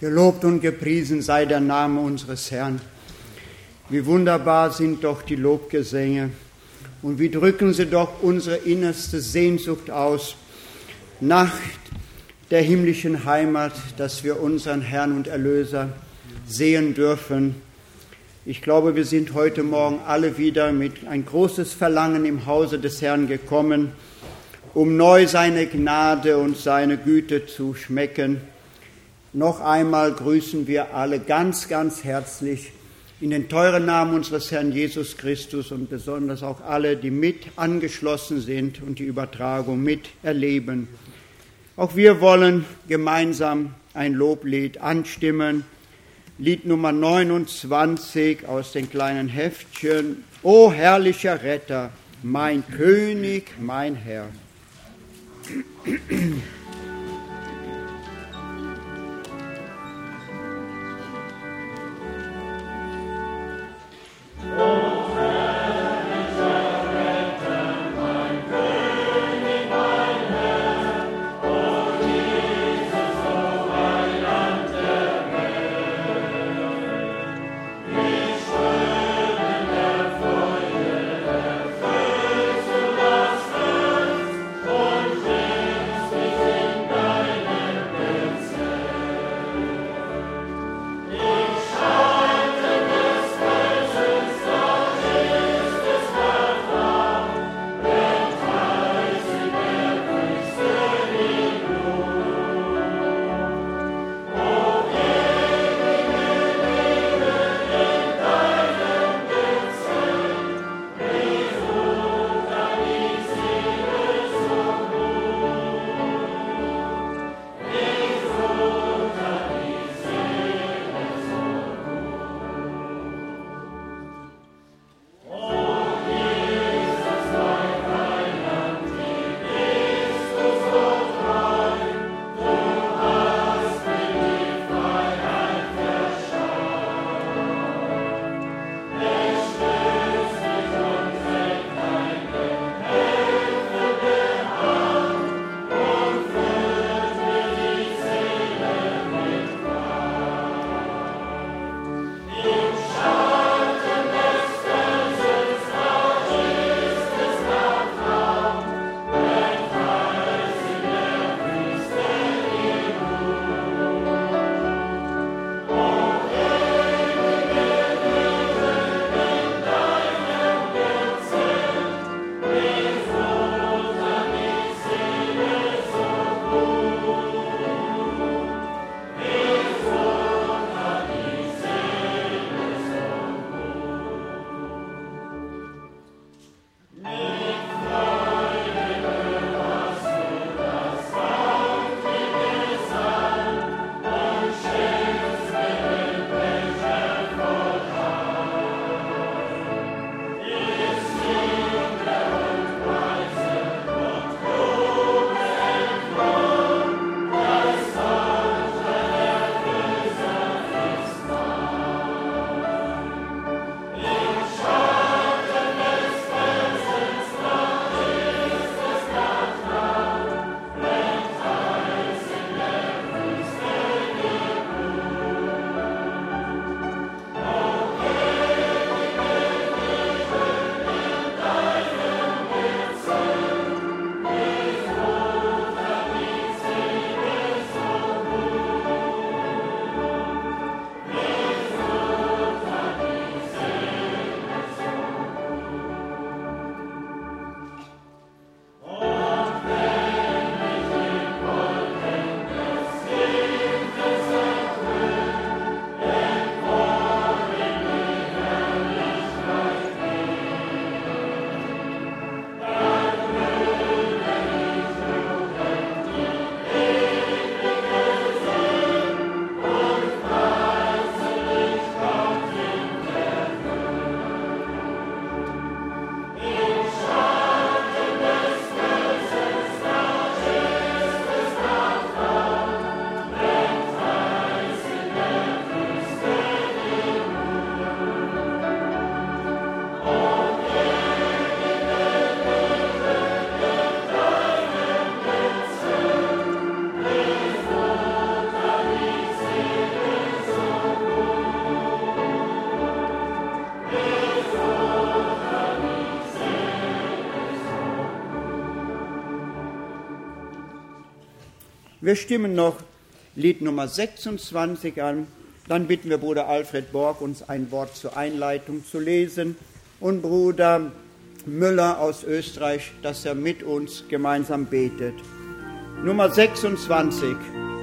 Gelobt und gepriesen sei der Name unseres Herrn. Wie wunderbar sind doch die Lobgesänge und wie drücken sie doch unsere innerste Sehnsucht aus nach der himmlischen Heimat, dass wir unseren Herrn und Erlöser sehen dürfen. Ich glaube, wir sind heute Morgen alle wieder mit ein großes Verlangen im Hause des Herrn gekommen, um neu seine Gnade und seine Güte zu schmecken. Noch einmal grüßen wir alle ganz, ganz herzlich in den teuren Namen unseres Herrn Jesus Christus und besonders auch alle, die mit angeschlossen sind und die Übertragung miterleben. Auch wir wollen gemeinsam ein Loblied anstimmen. Lied Nummer 29 aus den kleinen Heftchen. O herrlicher Retter, mein König, mein Herr. Yeah. Wir stimmen noch Lied Nummer 26 an. Dann bitten wir Bruder Alfred Borg, uns ein Wort zur Einleitung zu lesen. Und Bruder Müller aus Österreich, dass er mit uns gemeinsam betet. Nummer 26.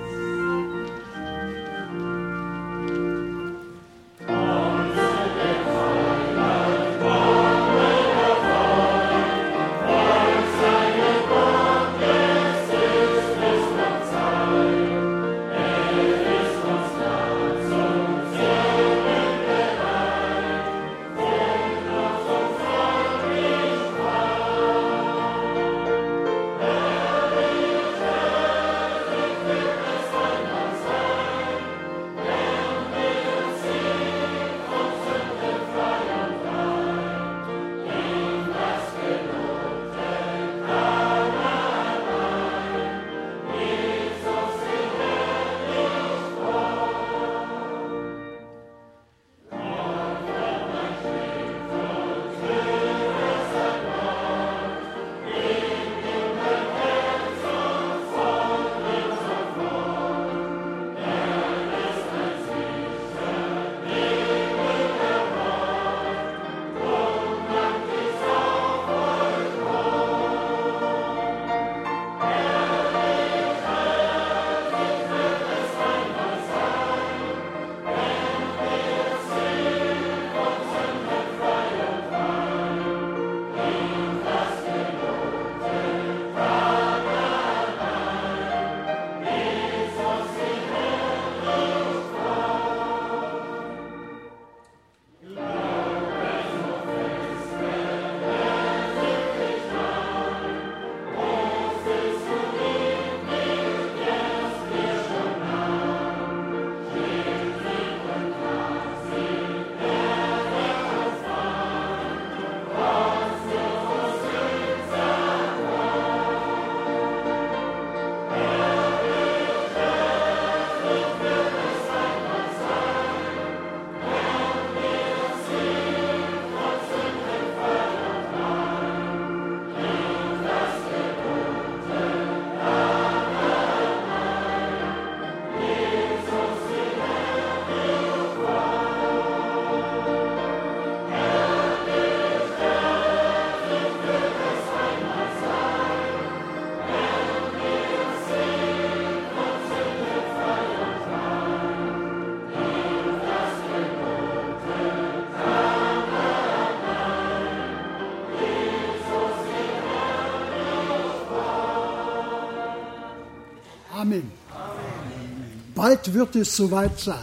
Amen. Bald wird es soweit sein.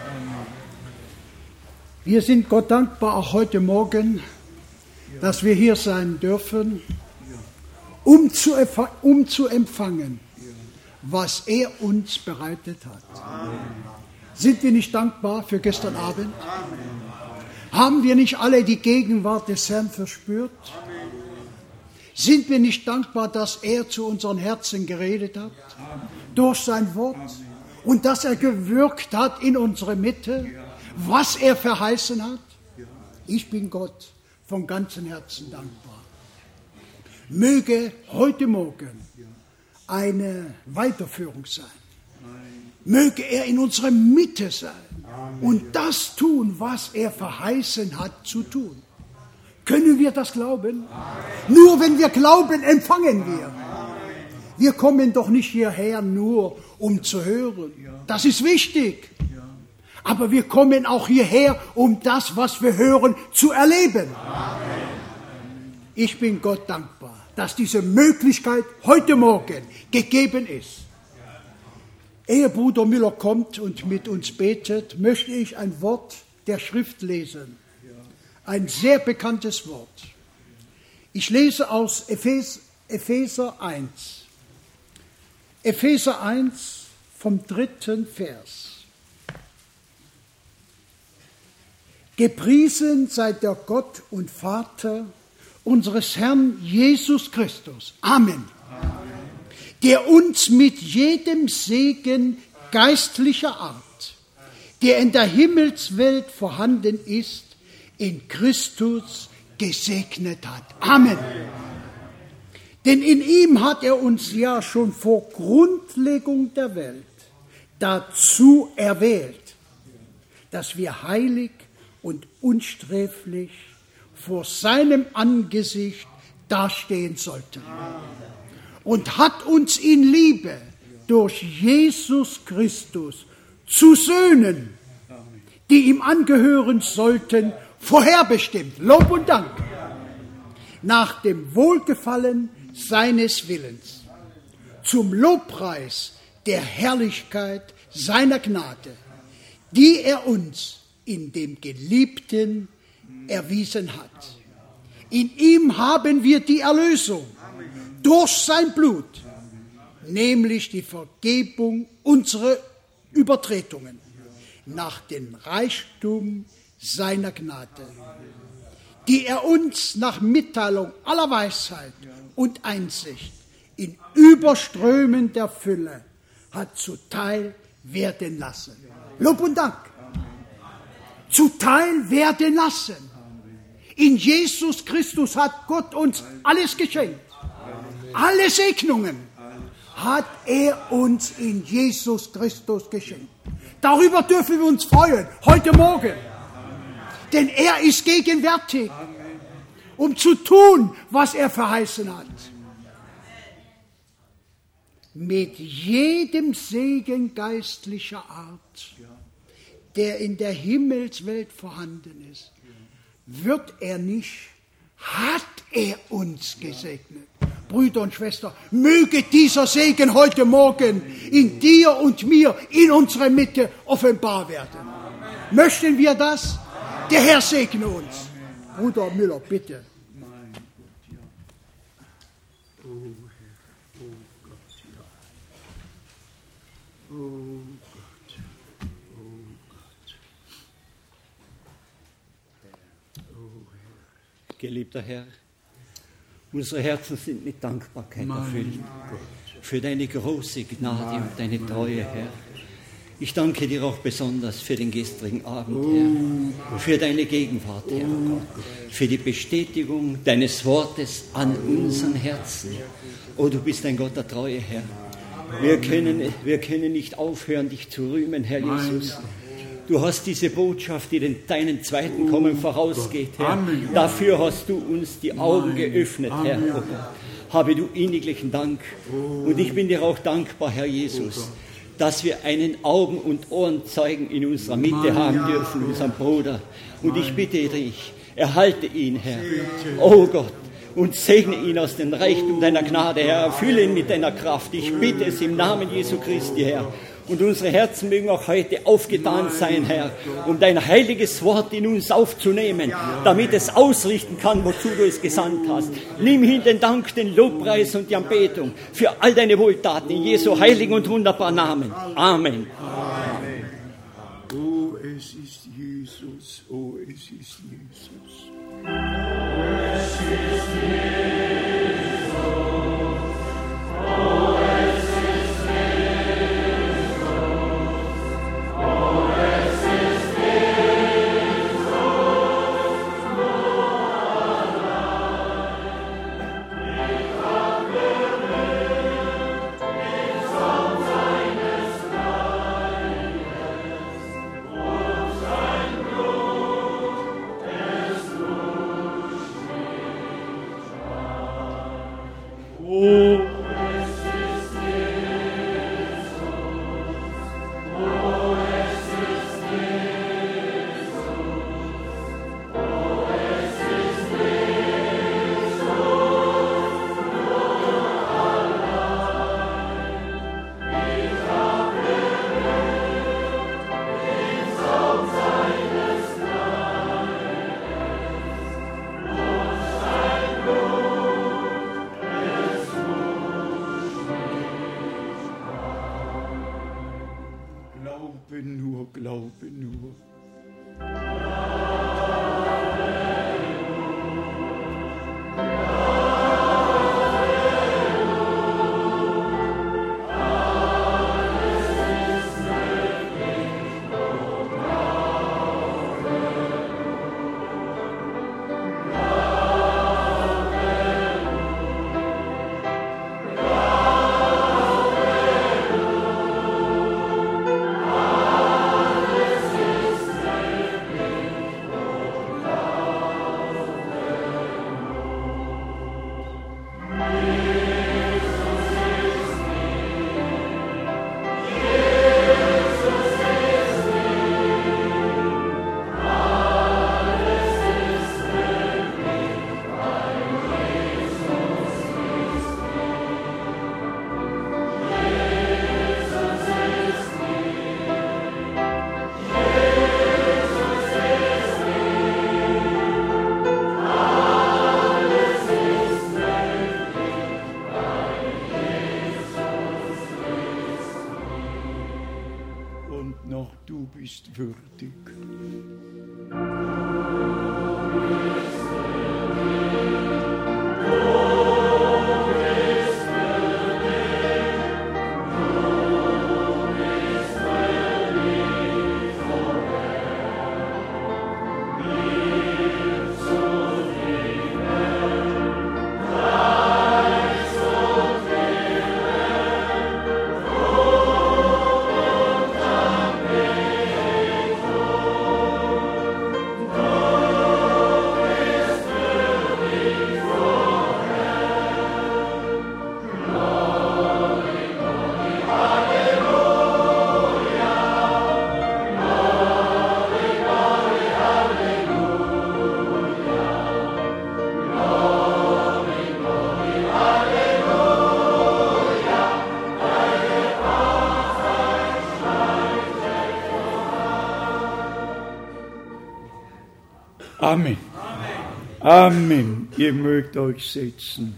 Wir sind Gott dankbar, auch heute Morgen, dass wir hier sein dürfen, um zu empfangen, was er uns bereitet hat. Sind wir nicht dankbar für gestern Abend? Haben wir nicht alle die Gegenwart des Herrn verspürt? Sind wir nicht dankbar, dass er zu unseren Herzen geredet hat, durch sein Wort, und dass er gewirkt hat in unsere Mitte, was er verheißen hat? Ich bin Gott von ganzem Herzen dankbar. Möge heute Morgen eine Weiterführung sein. Möge er in unserer Mitte sein und das tun, was er verheißen hat zu tun. Können wir das glauben? Nur wenn wir glauben, empfangen wir. Wir kommen doch nicht hierher nur, um zu hören. Das ist wichtig. Aber wir kommen auch hierher, um das, was wir hören, zu erleben. Ich bin Gott dankbar, dass diese Möglichkeit heute Morgen gegeben ist. Ehe Bruder Müller kommt und mit uns betet, möchte ich ein Wort der Schrift lesen. Ein sehr bekanntes Wort. Ich lese aus Epheser 1. Epheser 1 vom 3. Vers. Gepriesen sei der Gott und Vater unseres Herrn Jesus Christus. Amen. Der uns mit jedem Segen geistlicher Art, der in der Himmelswelt vorhanden ist, in Christus gesegnet hat. Amen. Denn in ihm hat er uns ja schon vor Grundlegung der Welt dazu erwählt, dass wir heilig und unsträflich vor seinem Angesicht dastehen sollten. Und hat uns in Liebe durch Jesus Christus zu Söhnen, die ihm angehören sollten, vorherbestimmt. Lob und Dank. Nach dem Wohlgefallen seines Willens, zum Lobpreis der Herrlichkeit seiner Gnade, die er uns in dem Geliebten erwiesen hat. In ihm haben wir die Erlösung durch sein Blut, nämlich die Vergebung unserer Übertretungen, nach dem Reichtum seiner Gnade, die er uns nach Mitteilung aller Weisheit und Einsicht in überströmender Fülle hat zuteil werden lassen. Lob und Dank. Zuteil werden lassen. In Jesus Christus hat Gott uns alles geschenkt. Alle Segnungen hat er uns in Jesus Christus geschenkt. Darüber dürfen wir uns freuen, heute Morgen. Denn er ist gegenwärtig, um zu tun, was er verheißen hat. Mit jedem Segen geistlicher Art, der in der Himmelswelt vorhanden ist, hat er uns gesegnet. Brüder und Schwestern, möge dieser Segen heute Morgen in dir und mir, in unserer Mitte offenbar werden. Möchten wir das? Der Herr segne uns. Bruder Müller, bitte. Geliebter Herr, unsere Herzen sind mit Dankbarkeit erfüllt für deine große Gnade und deine Treue, Herr. Ich danke dir auch besonders für den gestrigen Abend, Herr, für deine Gegenwart, Herr, für die Bestätigung deines Wortes an unseren Herzen. Oh, du bist ein Gott der Treue, Herr. Wir können nicht aufhören, dich zu rühmen, Herr Jesus. Du hast diese Botschaft, die deinen zweiten Kommen vorausgeht, Herr. Dafür hast du uns die Augen geöffnet, Herr. Oh Gott. Habe du inniglichen Dank. Und ich bin dir auch dankbar, Herr Jesus, dass wir einen Augen- und Ohrenzeugen in unserer Mitte haben dürfen, unseren Bruder. Und ich bitte dich, erhalte ihn, Herr. Oh Gott. Und segne ihn aus dem Reichtum deiner Gnade, Herr. Erfülle ihn mit deiner Kraft. Ich bitte es im Namen Jesu Christi, Herr. Und unsere Herzen mögen auch heute aufgetan sein, Herr, um dein heiliges Wort in uns aufzunehmen, damit es ausrichten kann, wozu du es gesandt hast. Nimm hin den Dank, den Lobpreis und die Anbetung für all deine Wohltaten in Jesu heiligen und wunderbaren Namen. Amen. Amen. Oh, es ist Jesus. Oh, es ist Jesus. Es ist Jesus. Glaube nur. und noch du bist würdig. Amen. Amen. Ihr mögt euch setzen.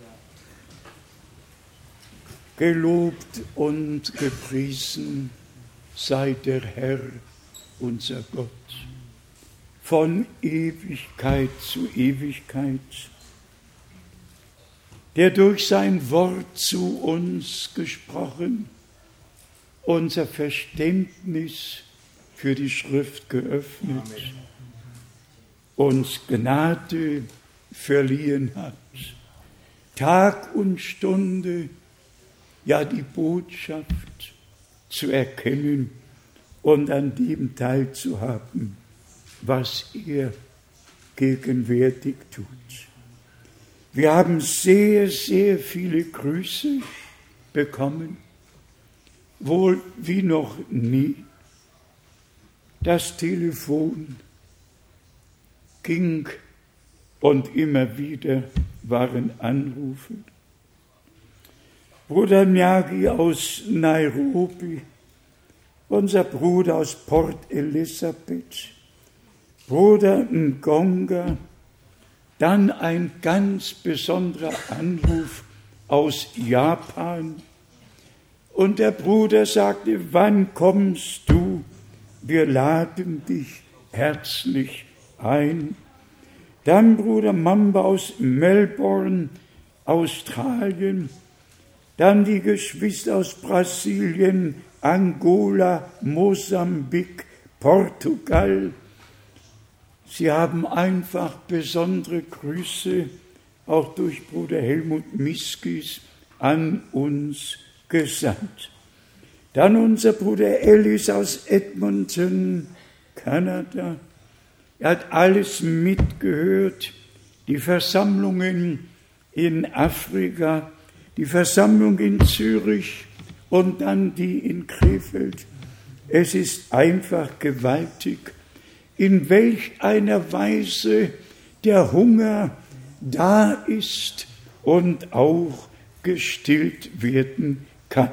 Gelobt und gepriesen sei der Herr, unser Gott, von Ewigkeit zu Ewigkeit, der durch sein Wort zu uns gesprochen, unser Verständnis für die Schrift geöffnet, uns Gnade verliehen hat, Tag und Stunde, ja die Botschaft zu erkennen und an dem teilzuhaben, was er gegenwärtig tut. Wir haben sehr, sehr viele Grüße bekommen, wohl wie noch nie. Das Telefon ging und immer wieder waren Anrufe. Bruder Nyagi aus Nairobi, unser Bruder aus Port Elizabeth, Bruder Ngonga, dann ein ganz besonderer Anruf aus Japan. Und der Bruder sagte, wann kommst du? Wir laden dich herzlich ein. Dann Bruder Mamba aus Melbourne, Australien. Dann die Geschwister aus Brasilien, Angola, Mosambik, Portugal. Sie haben einfach besondere Grüße, auch durch Bruder Helmut Miskis, an uns gesandt. Dann unser Bruder Ellis aus Edmonton, Kanada. Er hat alles mitgehört, die Versammlungen in Afrika, die Versammlung in Zürich und dann die in Krefeld. Es ist einfach gewaltig, in welch einer Weise der Hunger da ist und auch gestillt werden kann.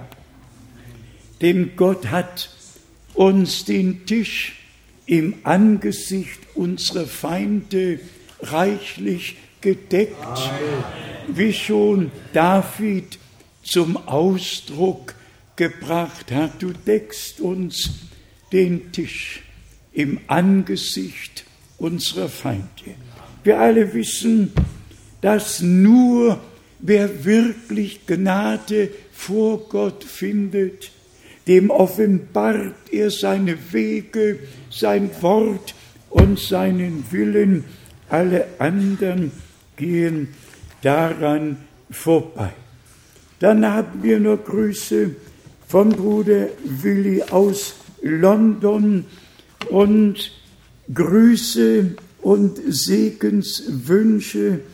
Denn Gott hat uns den Tisch im Angesicht unserer Feinde reichlich gedeckt, wie schon David zum Ausdruck gebracht hat. Du deckst uns den Tisch im Angesicht unserer Feinde. Wir alle wissen, dass nur wer wirklich Gnade vor Gott findet, dem offenbart er seine Wege, sein Wort und seinen Willen. Alle anderen gehen daran vorbei. Dann haben wir noch Grüße von Bruder Willi aus London und Grüße und Segenswünsche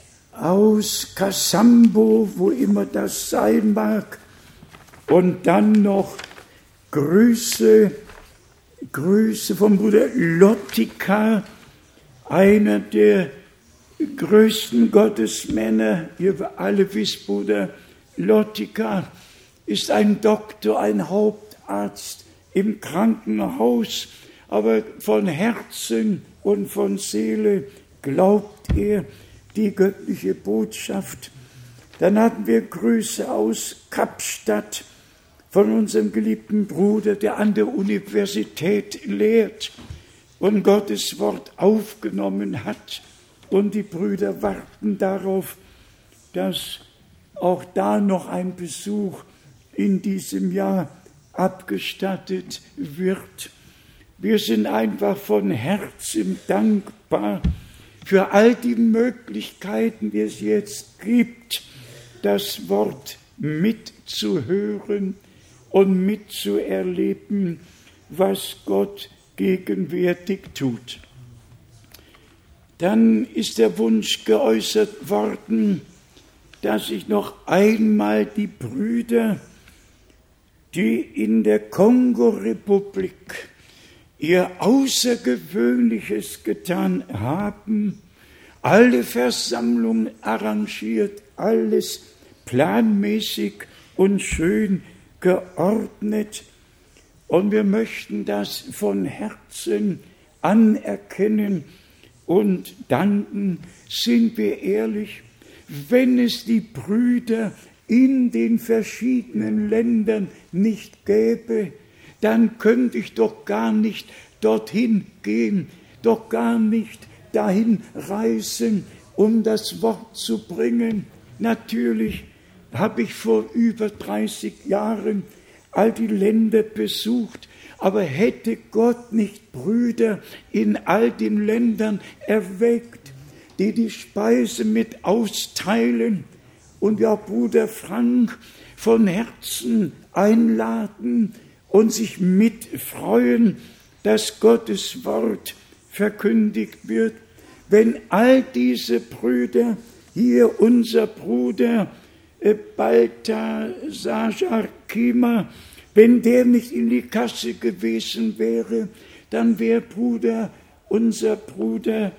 aus Kasambo, wo immer das sein mag. Und dann noch Grüße vom Bruder Lottika, einer der größten Gottesmänner. Ihr alle wisst, Bruder Lottika ist ein Doktor, ein Hauptarzt im Krankenhaus, aber von Herzen und von Seele glaubt er die göttliche Botschaft. Dann hatten wir Grüße aus Kapstadt von unserem geliebten Bruder, der an der Universität lehrt und Gottes Wort aufgenommen hat. Und die Brüder warten darauf, dass auch da noch ein Besuch in diesem Jahr abgestattet wird. Wir sind einfach von Herzen dankbar für all die Möglichkeiten, die es jetzt gibt, das Wort mitzuhören und mitzuerleben, was Gott gegenwärtig tut. Dann ist der Wunsch geäußert worden, dass ich noch einmal die Brüder, die in der Kongo-Republik ihr Außergewöhnliches getan haben, alle Versammlungen arrangiert, alles planmäßig und schön geordnet. Und wir möchten das von Herzen anerkennen und danken. Sind wir ehrlich, wenn es die Brüder in den verschiedenen Ländern nicht gäbe, dann könnte ich doch gar nicht dorthin gehen, doch gar nicht dahin reisen, um das Wort zu bringen. Natürlich habe ich vor über 30 Jahren all die Länder besucht, aber hätte Gott nicht Brüder in all den Ländern erweckt, die die Speise mit austeilen und ja Bruder Frank von Herzen einladen und sich mitfreuen, dass Gottes Wort verkündigt wird. Wenn all diese Brüder, hier unser Bruder Balthasar Kima, wenn der nicht in die Kasse gewesen wäre, dann wäre unser Bruder,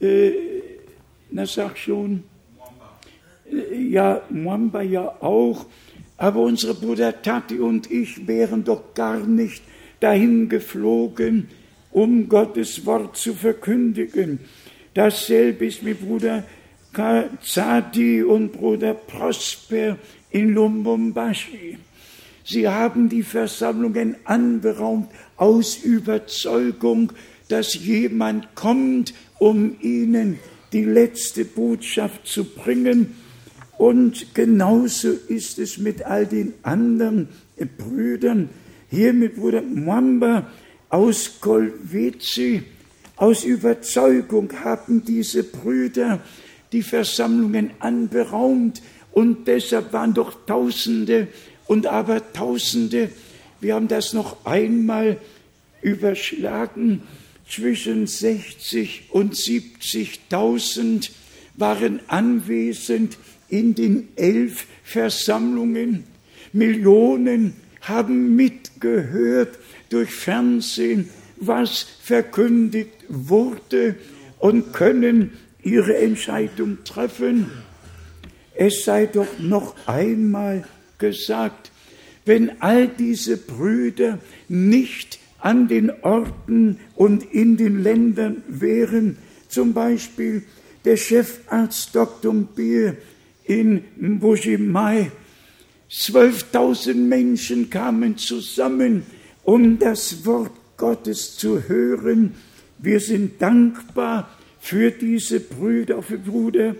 Mwamba ja auch, aber unsere Bruder Tati und ich wären doch gar nicht dahin geflogen, um Gottes Wort zu verkündigen. Dasselbe ist mit Bruder Kazadi und Bruder Prosper in Lubumbashi. Sie haben die Versammlungen anberaumt aus Überzeugung, dass jemand kommt, um ihnen die letzte Botschaft zu bringen. Und genauso ist es mit all den anderen Brüdern. Hier mit Bruder Mwamba aus Kolwezi. Aus Überzeugung haben diese Brüder die Versammlungen anberaumt. Und deshalb waren doch Tausende und Abertausende. Wir haben das noch einmal überschlagen. Zwischen 60 und 70.000 waren anwesend in den 11 Versammlungen. Millionen haben mitgehört durch Fernsehen, was verkündigt wurde und können ihre Entscheidung treffen. Es sei doch noch einmal gesagt, wenn all diese Brüder nicht an den Orten und in den Ländern wären, zum Beispiel der Chefarzt Dr. Mbier in Mbuji-Mayi, 12.000 Menschen kamen zusammen, um das Wort Gottes zu hören. Wir sind dankbar für diese Brüder, für Bruder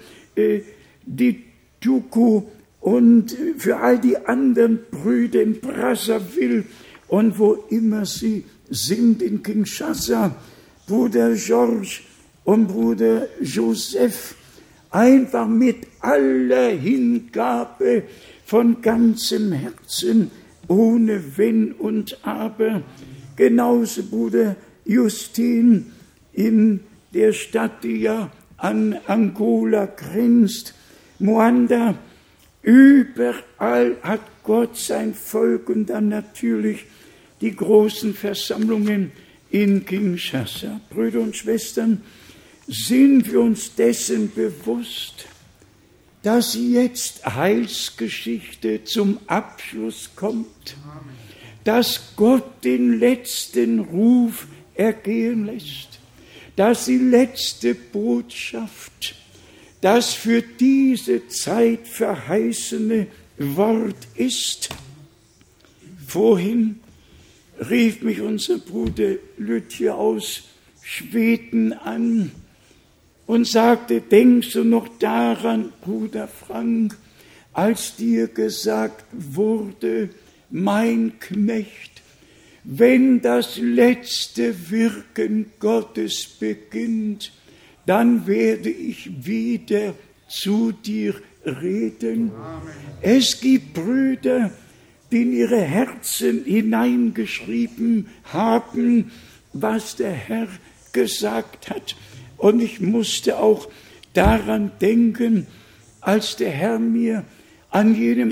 Dituku und für all die anderen Brüder in Brazzaville und wo immer sie sind, in Kinshasa, Bruder George und Bruder Joseph, einfach mit aller Hingabe von ganzem Herzen, ohne Wenn und Aber. Genauso Bruder Justin in der Stadt, die ja an Angola grenzt, Moanda. Überall hat Gott sein Volk und dann natürlich die großen Versammlungen in Kinshasa. Brüder und Schwestern, sind wir uns dessen bewusst, dass jetzt Heilsgeschichte zum Abschluss kommt, dass Gott den letzten Ruf ergehen lässt, dass die letzte Botschaft, das für diese Zeit verheißene Wort ist. Vorhin rief mich unser Bruder Lütje aus Schweden an und sagte, denkst du noch daran, Bruder Frank, als dir gesagt wurde, mein Knecht, wenn das letzte Wirken Gottes beginnt, dann werde ich wieder zu dir reden. Amen. Es gibt Brüder, die in ihre Herzen hineingeschrieben haben, was der Herr gesagt hat. Und ich musste auch daran denken, als der Herr mir an jenem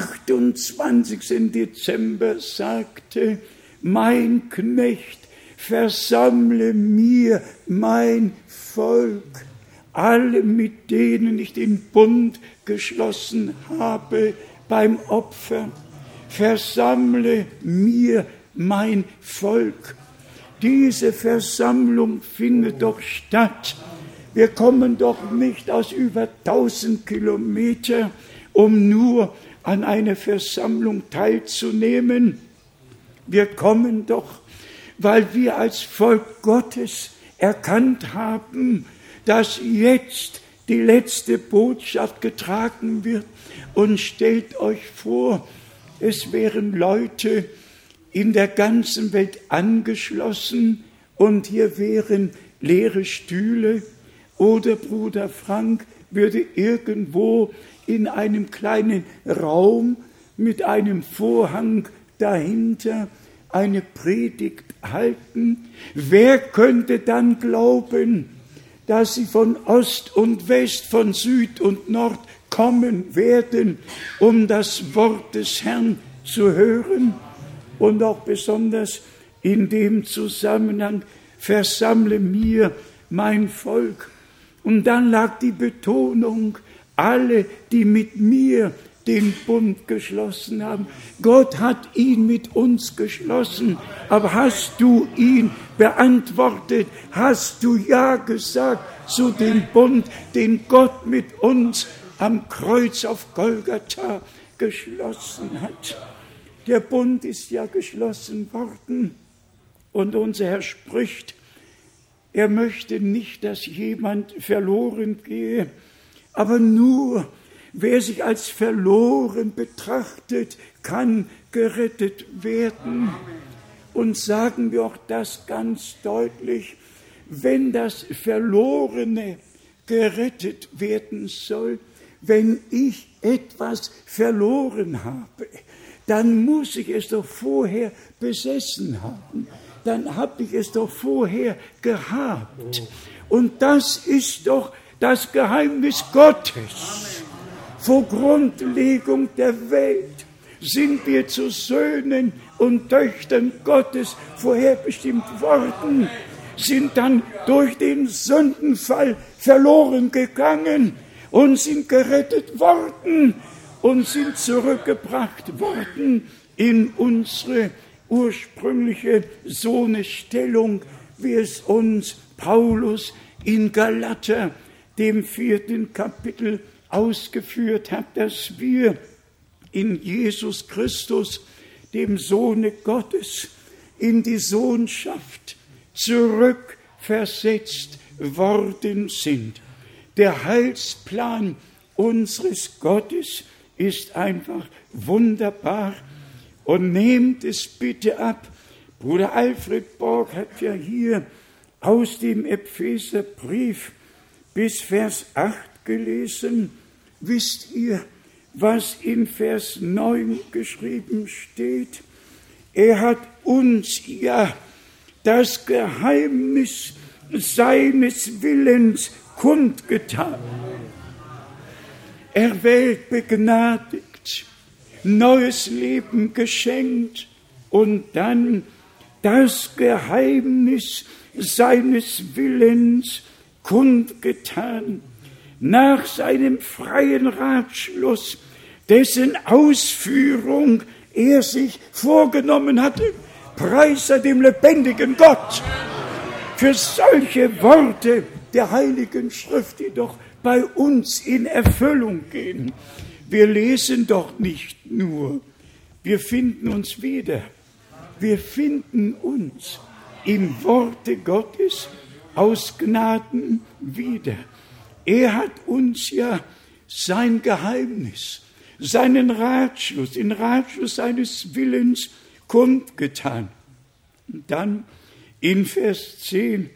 28. Dezember sagte, mein Knecht, versammle mir mein Volk, alle, mit denen ich den Bund geschlossen habe beim Opfer. Versammle mir mein Volk. Diese Versammlung findet doch statt. Wir kommen doch nicht aus über 1000 Kilometern, um nur an einer Versammlung teilzunehmen. Wir kommen doch, weil wir als Volk Gottes erkannt haben, dass jetzt die letzte Botschaft getragen wird. Und stellt euch vor, es wären Leute in der ganzen Welt angeschlossen und hier wären leere Stühle oder Bruder Frank würde irgendwo in einem kleinen Raum mit einem Vorhang dahinter eine Predigt halten. Wer könnte dann glauben, dass sie von Ost und West, von Süd und Nord kommen werden, um das Wort des Herrn zu hören? Und auch besonders in dem Zusammenhang, versammle mir mein Volk. Und dann lag die Betonung, alle, die mit mir den Bund geschlossen haben. Gott hat ihn mit uns geschlossen, aber hast du ihn beantwortet? Hast du Ja gesagt zu dem Bund, den Gott mit uns am Kreuz auf Golgatha geschlossen hat? Der Bund ist ja geschlossen worden und unser Herr spricht, er möchte nicht, dass jemand verloren gehe, aber nur wer sich als verloren betrachtet, kann gerettet werden. Und sagen wir auch das ganz deutlich, wenn das Verlorene gerettet werden soll, wenn ich etwas verloren habe, dann muss ich es doch vorher besessen haben. Dann habe ich es doch vorher gehabt. Und das ist doch das Geheimnis Gottes. Vor Grundlegung der Welt sind wir zu Söhnen und Töchtern Gottes vorherbestimmt worden, sind dann durch den Sündenfall verloren gegangen und sind gerettet worden und sind zurückgebracht worden in unsere ursprüngliche Sohnesstellung, wie es uns Paulus in Galater, dem 4. Kapitel, ausgeführt hat, dass wir in Jesus Christus, dem Sohne Gottes, in die Sohnschaft zurückversetzt worden sind. Der Heilsplan unseres Gottes ist einfach wunderbar. Und nehmt es bitte ab. Bruder Alfred Borg hat ja hier aus dem Epheserbrief bis Vers 8 gelesen. Wisst ihr, was in Vers 9 geschrieben steht? Er hat uns ja das Geheimnis seines Willens kundgetan. Erwählt, begnadigt, neues Leben geschenkt und dann das Geheimnis seines Willens kundgetan, nach seinem freien Ratschluss, dessen Ausführung er sich vorgenommen hatte. Preise dem lebendigen Gott für solche Worte der Heiligen Schrift, die doch bei uns in Erfüllung gehen. Wir lesen doch nicht nur, wir finden uns wieder. Wir finden uns im Worte Gottes aus Gnaden wieder. Er hat uns ja sein Geheimnis, seinen Ratschluss, den Ratschluss seines Willens kundgetan. Und dann in Vers 10,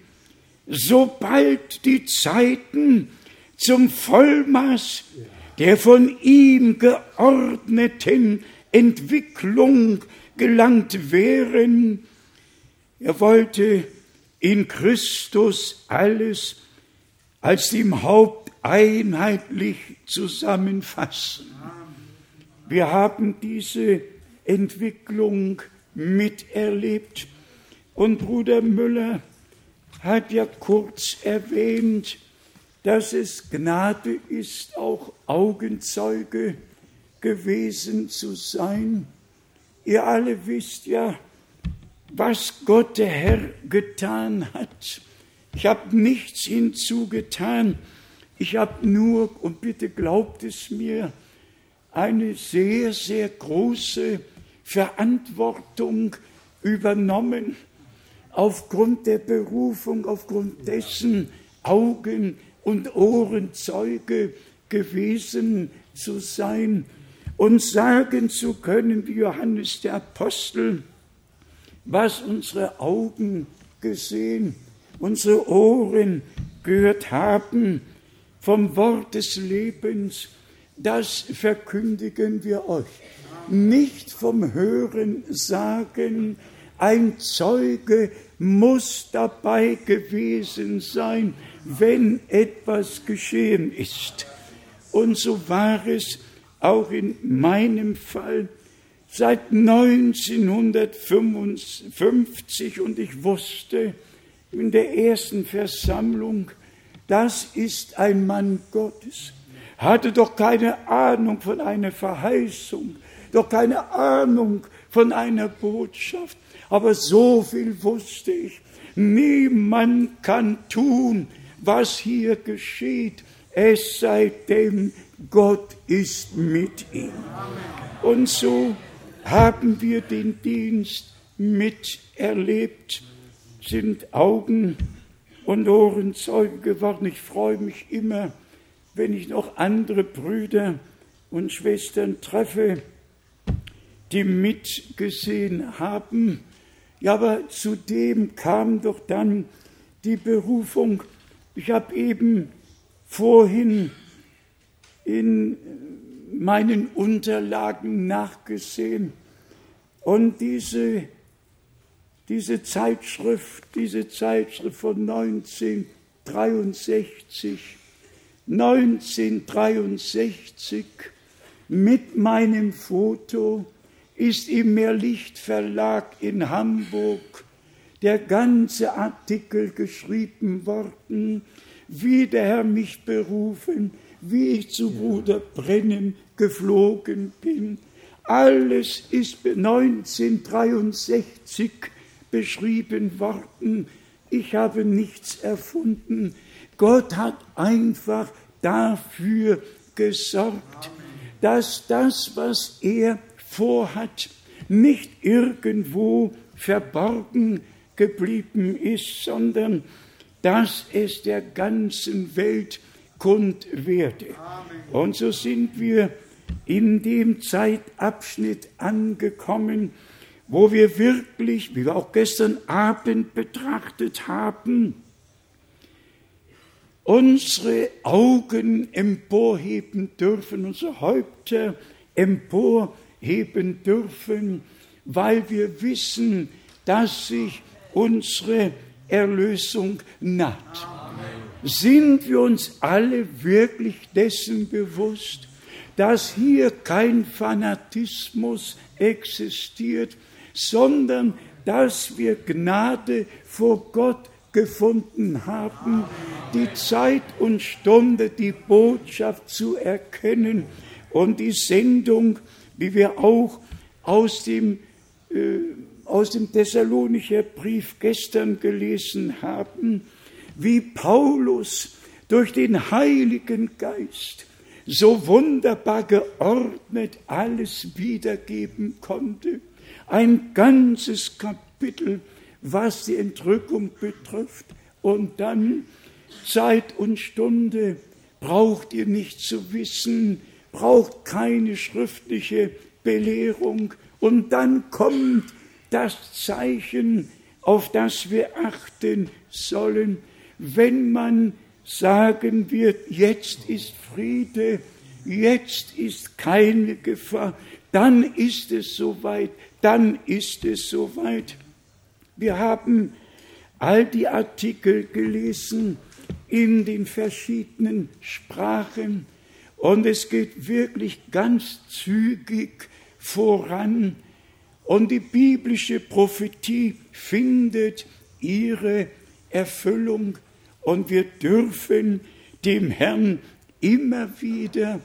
sobald die Zeiten zum Vollmaß der von ihm geordneten Entwicklung gelangt wären, er wollte in Christus alles als dem Haupt einheitlich zusammenfassen. Wir haben diese Entwicklung miterlebt und Bruder Müller hat ja kurz erwähnt, dass es Gnade ist, auch Augenzeuge gewesen zu sein. Ihr alle wisst ja, was Gott der Herr getan hat. Ich habe nichts hinzugetan. Ich habe nur, und bitte glaubt es mir, eine sehr, sehr große Verantwortung übernommen, aufgrund der Berufung, aufgrund dessen Augen- und Ohrenzeuge gewesen zu sein und sagen zu können, wie Johannes der Apostel, was unsere Augen gesehen, unsere Ohren gehört haben vom Wort des Lebens, das verkündigen wir euch. Nicht vom Hören sagen, ein Zeuge muss dabei gewesen sein, wenn etwas geschehen ist. Und so war es auch in meinem Fall seit 1955 und ich wusste in der ersten Versammlung, das ist ein Mann Gottes. Hatte doch keine Ahnung von einer Verheißung, doch keine Ahnung von einer Botschaft. Aber so viel wusste ich, niemand kann tun, was hier geschieht, es sei denn, Gott ist mit ihm. Und so haben wir den Dienst miterlebt, sind Augen- und Ohrenzeuge geworden. Ich freue mich immer, wenn ich noch andere Brüder und Schwestern treffe, die mitgesehen haben. Ja, aber zudem kam doch dann die Berufung. Ich habe eben vorhin in meinen Unterlagen nachgesehen und diese Zeitschrift von 1963 mit meinem Foto ist im Mehrlicht Verlag in Hamburg der ganze Artikel geschrieben worden, wie der Herr mich berufen, wie ich zu Bruder Brennem geflogen bin. Alles ist 1963 beschrieben worden. Ich habe nichts erfunden. Gott hat einfach dafür gesorgt, dass das, was er vorhat, nicht irgendwo verborgen geblieben ist, sondern dass es der ganzen Welt kund werde. Und so sind wir in dem Zeitabschnitt angekommen, wo wir wirklich, wie wir auch gestern Abend betrachtet haben, unsere Augen emporheben dürfen, unsere Häupter emporheben dürfen, weil wir wissen, dass sich unsere Erlösung naht. Sind wir uns alle wirklich dessen bewusst, dass hier kein Fanatismus existiert, sondern dass wir Gnade vor Gott gefunden haben, die Zeit und Stunde, die Botschaft zu erkennen und die Sendung, wie wir auch aus dem Thessalonicher Brief gestern gelesen haben, wie Paulus durch den Heiligen Geist so wunderbar geordnet alles wiedergeben konnte. Ein ganzes Kapitel, was die Entrückung betrifft. Und dann Zeit und Stunde braucht ihr nicht zu wissen, braucht keine schriftliche Belehrung. Und dann kommt das Zeichen, auf das wir achten sollen, wenn man sagen wird, jetzt ist Friede, jetzt ist keine Gefahr, dann ist es soweit, dann ist es soweit. Wir haben all die Artikel gelesen in den verschiedenen Sprachen und es geht wirklich ganz zügig voran und die biblische Prophetie findet ihre Erfüllung und wir dürfen dem Herrn immer wieder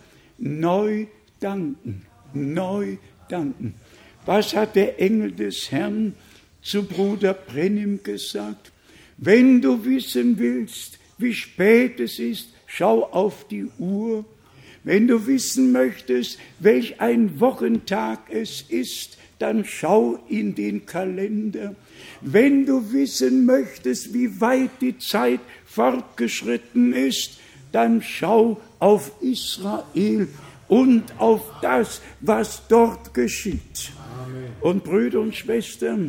neu danken, neu danken. Was hat der Engel des Herrn zu Bruder Brennim gesagt? Wenn du wissen willst, wie spät es ist, schau auf die Uhr. Wenn du wissen möchtest, welch ein Wochentag es ist, dann schau in den Kalender. Wenn du wissen möchtest, wie weit die Zeit fortgeschritten ist, dann schau auf Israel und auf das, was dort geschieht. Amen. Und Brüder und Schwestern,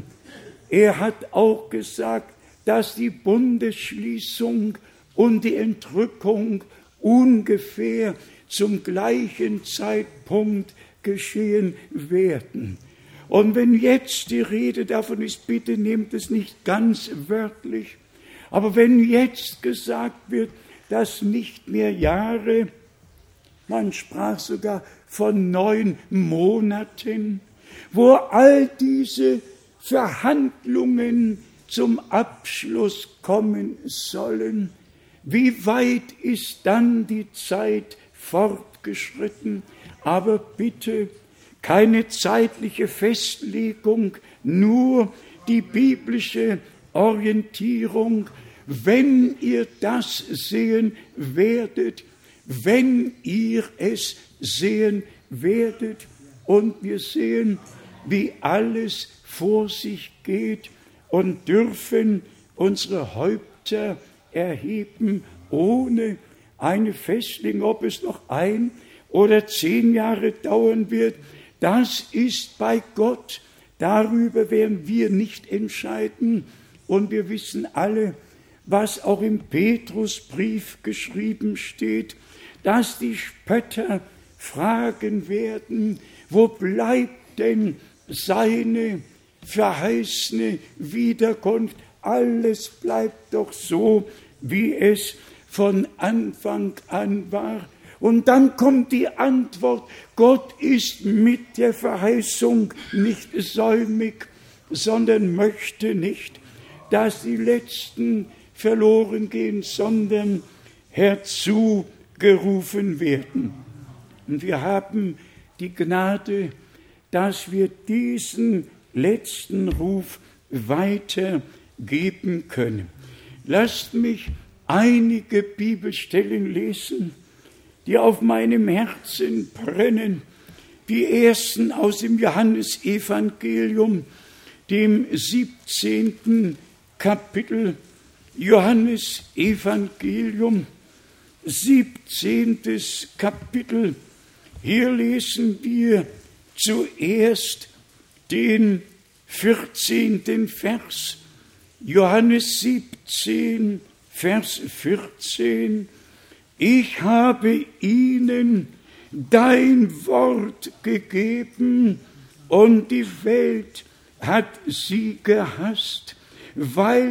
er hat auch gesagt, dass die Bundesschließung und die Entrückung ungefähr zum gleichen Zeitpunkt geschehen werden. Und wenn jetzt die Rede davon ist, bitte nehmt es nicht ganz wörtlich, aber wenn jetzt gesagt wird, dass nicht mehr Jahre, man sprach sogar von 9 Monaten, wo all diese Verhandlungen zum Abschluss kommen sollen, wie weit ist dann die Zeit fortgeschritten? Aber bitte keine zeitliche Festlegung, nur die biblische Orientierung. Wenn ihr das sehen werdet, wenn ihr es sehen werdet und wir sehen, wie alles vor sich geht und dürfen unsere Häupter erheben, ohne eine Festlegung, ob es noch 1 oder 10 Jahre dauern wird. Das ist bei Gott. Darüber werden wir nicht entscheiden. Und wir wissen alle, was auch im Petrusbrief geschrieben steht, dass die Spötter fragen werden, wo bleibt denn seine verheißene Wiederkunft? Alles bleibt doch so, wie es von Anfang an war. Und dann kommt die Antwort, Gott ist mit der Verheißung nicht säumig, sondern möchte nicht, dass die Letzten verloren gehen, sondern herzugerufen werden. Und wir haben die Gnade, dass wir diesen letzten Ruf weitergeben können. Lasst mich einige Bibelstellen lesen, die auf meinem Herzen brennen. Die ersten aus dem Johannesevangelium, dem 17. Kapitel. Johannesevangelium, 17. Kapitel. Hier lesen wir zuerst den 14. Vers. Johannes 17, Vers 14. Ich habe ihnen dein Wort gegeben und die Welt hat sie gehasst, weil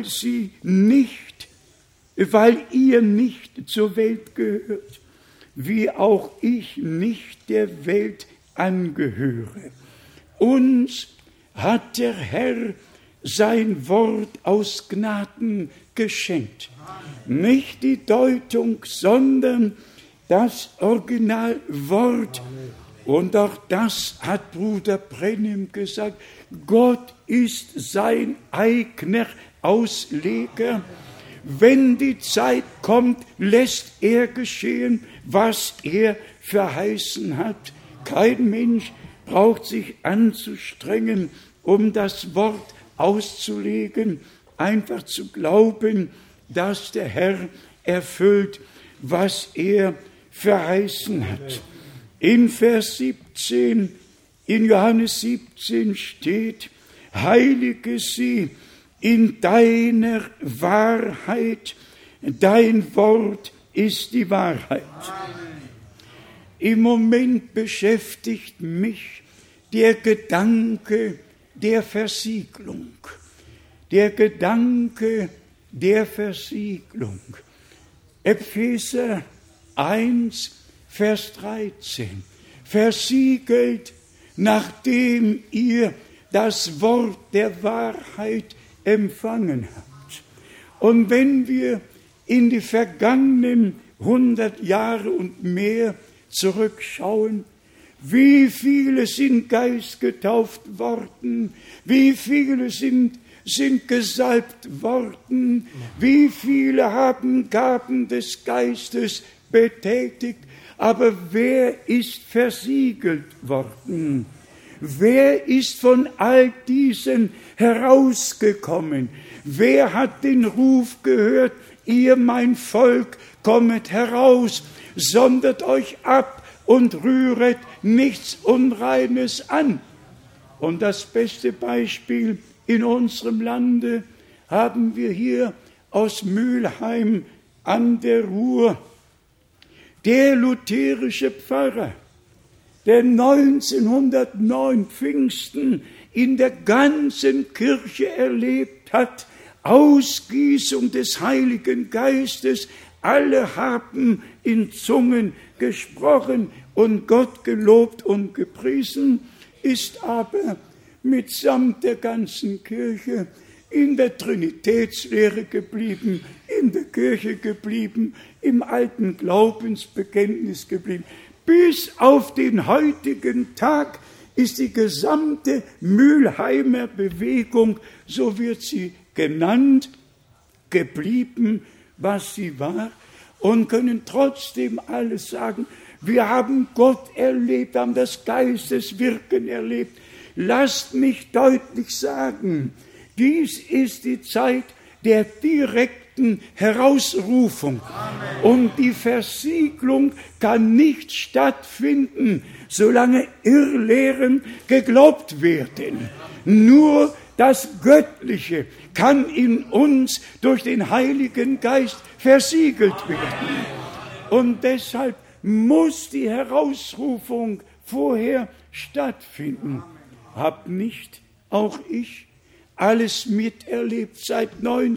ihr nicht zur Welt gehört, wie auch ich nicht der Welt angehöre. Uns hat der Herr sein Wort aus Gnaden geschenkt. Nicht die Deutung, sondern das Originalwort. Und auch das hat Bruder Brennim gesagt. Gott ist sein eigener Ausleger. Wenn die Zeit kommt, lässt er geschehen, was er verheißen hat. Kein Mensch braucht sich anzustrengen, um das Wort auszulegen, einfach zu glauben, dass der Herr erfüllt, was er verheißen hat. In Vers 17, in Johannes 17 steht, heilige sie in deiner Wahrheit, dein Wort ist die Wahrheit. Im Moment beschäftigt mich der Gedanke der Versiegelung. Der Gedanke der Versiegelung. Epheser 1, Vers 13. Versiegelt, nachdem ihr das Wort der Wahrheit empfangen habt. Und wenn wir in die vergangenen 100 Jahre und mehr zurückschauen, wie viele sind geistgetauft worden, wie viele sind gesalbt worden, wie viele haben Gaben des Geistes betätigt, aber wer ist versiegelt worden? Wer ist von all diesen herausgekommen? Wer hat den Ruf gehört, ihr mein Volk, kommet heraus, sondert euch ab und rühret nichts Unreines an. Und das beste Beispiel in unserem Lande haben wir hier aus Mülheim an der Ruhr. Der lutherische Pfarrer, der 1909 Pfingsten in der ganzen Kirche erlebt hat, Ausgießung des Heiligen Geistes, alle haben in Zungen gesprochen und Gott gelobt und gepriesen, ist aber mitsamt der ganzen Kirche in der Trinitätslehre geblieben, in der Kirche geblieben, im alten Glaubensbekenntnis geblieben. Bis auf den heutigen Tag ist die gesamte Mülheimer Bewegung, so wird sie genannt, geblieben, was sie war, und können trotzdem alles sagen, wir haben Gott erlebt, haben das Geisteswirken erlebt. Lasst mich deutlich sagen, dies ist die Zeit der direkten Herausrufung. Amen. Und die Versiegelung kann nicht stattfinden, solange Irrlehren geglaubt werden. Nur das Göttliche kann in uns durch den Heiligen Geist versiegelt werden. Und deshalb muss die Herausrufung vorher stattfinden. Hab nicht auch ich alles miterlebt seit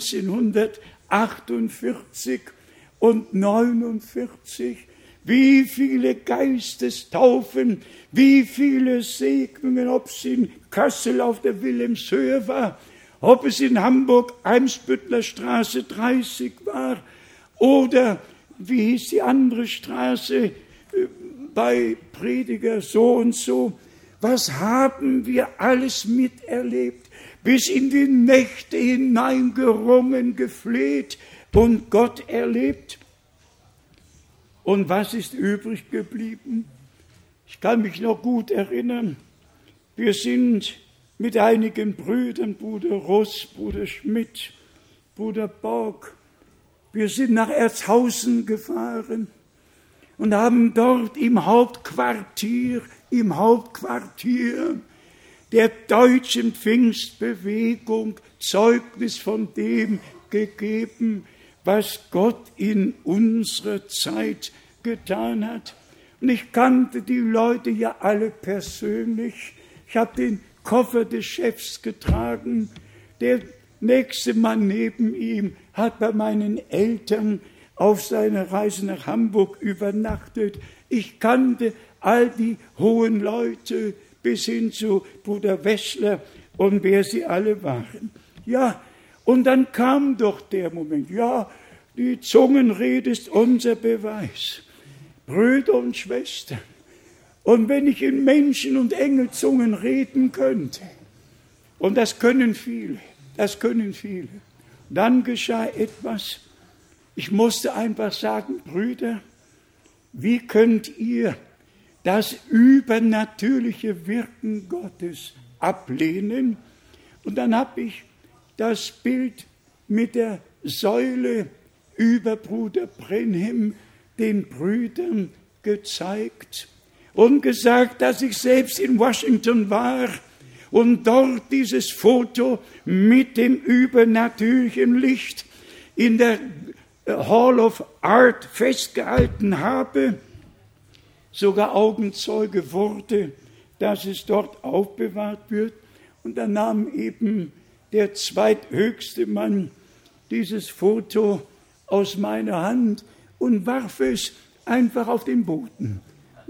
1948 und 49, wie viele Geistestaufen, wie viele Segnungen, ob es in Kassel auf der Wilhelmshöhe war, ob es in Hamburg Eimsbüttler Straße 30 war oder wie hieß die andere Straße bei Prediger so und so. Was haben wir alles miterlebt, bis in die Nächte hinein gerungen, gefleht und Gott erlebt? Und was ist übrig geblieben? Ich kann mich noch gut erinnern, wir sind mit einigen Brüdern, Bruder Russ, Bruder Schmidt, Bruder Borg, wir sind nach Erzhausen gefahren und haben dort im Hauptquartier der deutschen Pfingstbewegung Zeugnis von dem gegeben, was Gott in unserer Zeit getan hat. Und ich kannte die Leute ja alle persönlich. Ich habe den Koffer des Chefs getragen. Der nächste Mann neben ihm hat bei meinen Eltern auf seiner Reise nach Hamburg übernachtet. Ich kannte all die hohen Leute bis hin zu Bruder Wessler und wer sie alle waren. Ja, und dann kam doch der Moment, ja, die Zungenrede ist unser Beweis. Brüder und Schwestern, und wenn ich in Menschen- und Engelzungen reden könnte, und das können viele, Dann geschah etwas. Ich musste einfach sagen, Brüder, wie könnt ihr das übernatürliche Wirken Gottes ablehnen? Und dann habe ich das Bild mit der Säule über Bruder Brenhem den Brüdern gezeigt und gesagt, dass ich selbst in Washington war und dort dieses Foto mit dem übernatürlichen Licht in der Hall of Art festgehalten habe, sogar Augenzeuge wurde, dass es dort aufbewahrt wird. Und dann nahm eben der zweithöchste Mann dieses Foto aus meiner Hand und warf es einfach auf den Boden.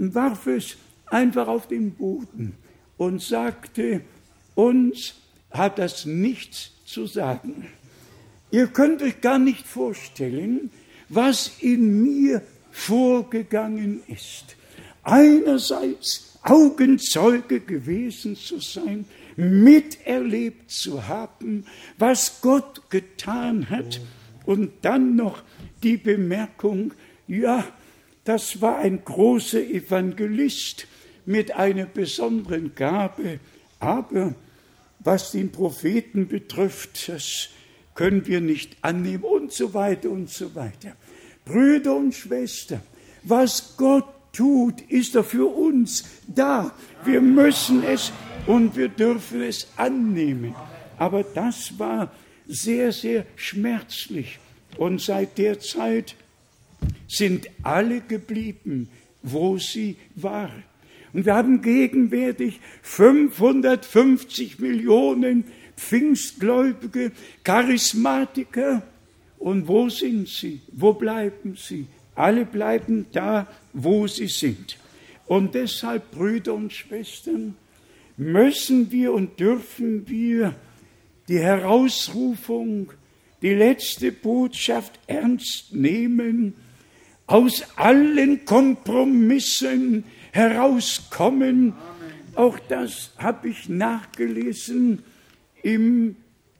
Und sagte, uns hat das nichts zu sagen. Ihr könnt euch gar nicht vorstellen, was in mir vorgegangen ist. Einerseits Augenzeuge gewesen zu sein, miterlebt zu haben, was Gott getan hat, und dann noch die Bemerkung, ja, das war ein großer Evangelist mit einer besonderen Gabe, aber was den Propheten betrifft, das können wir nicht annehmen und so weiter und so weiter. Brüder und Schwestern, was Gott tut, ist doch für uns da. Wir müssen es und wir dürfen es annehmen. Aber das war sehr, sehr schmerzlich. Und seit der Zeit sind alle geblieben, wo sie waren. Und wir haben gegenwärtig 550 Millionen Pfingstgläubige, Charismatiker. Und wo sind sie? Wo bleiben sie? Alle bleiben da, wo sie sind. Und deshalb, Brüder und Schwestern, müssen wir und dürfen wir die Herausrufung, die letzte Botschaft ernst nehmen, aus allen Kompromissen herauskommen. Auch das habe ich nachgelesen in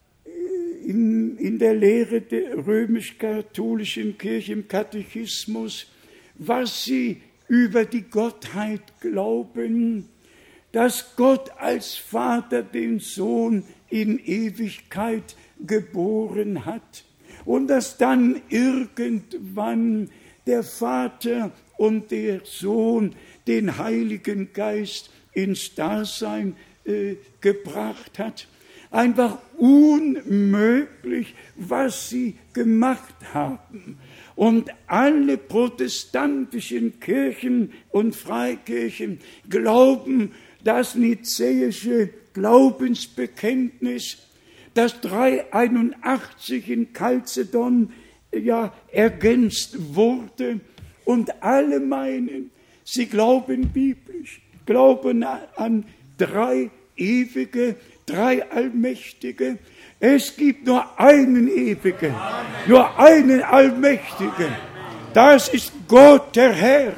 der Lehre der römisch-katholischen Kirche, im Katechismus, was sie über die Gottheit glauben, dass Gott als Vater den Sohn in Ewigkeit geboren hat und dass dann irgendwann der Vater und der Sohn den Heiligen Geist ins Dasein gebracht hat. Einfach unmöglich, was sie gemacht haben. Und alle protestantischen Kirchen und Freikirchen glauben das nizäische Glaubensbekenntnis, das 381 in Chalcedon ergänzt wurde. Und alle meinen, sie glauben biblisch, glauben an drei ewige, drei Allmächtige. Es gibt nur einen Ewigen, nur einen Allmächtigen. Das ist Gott, der Herr.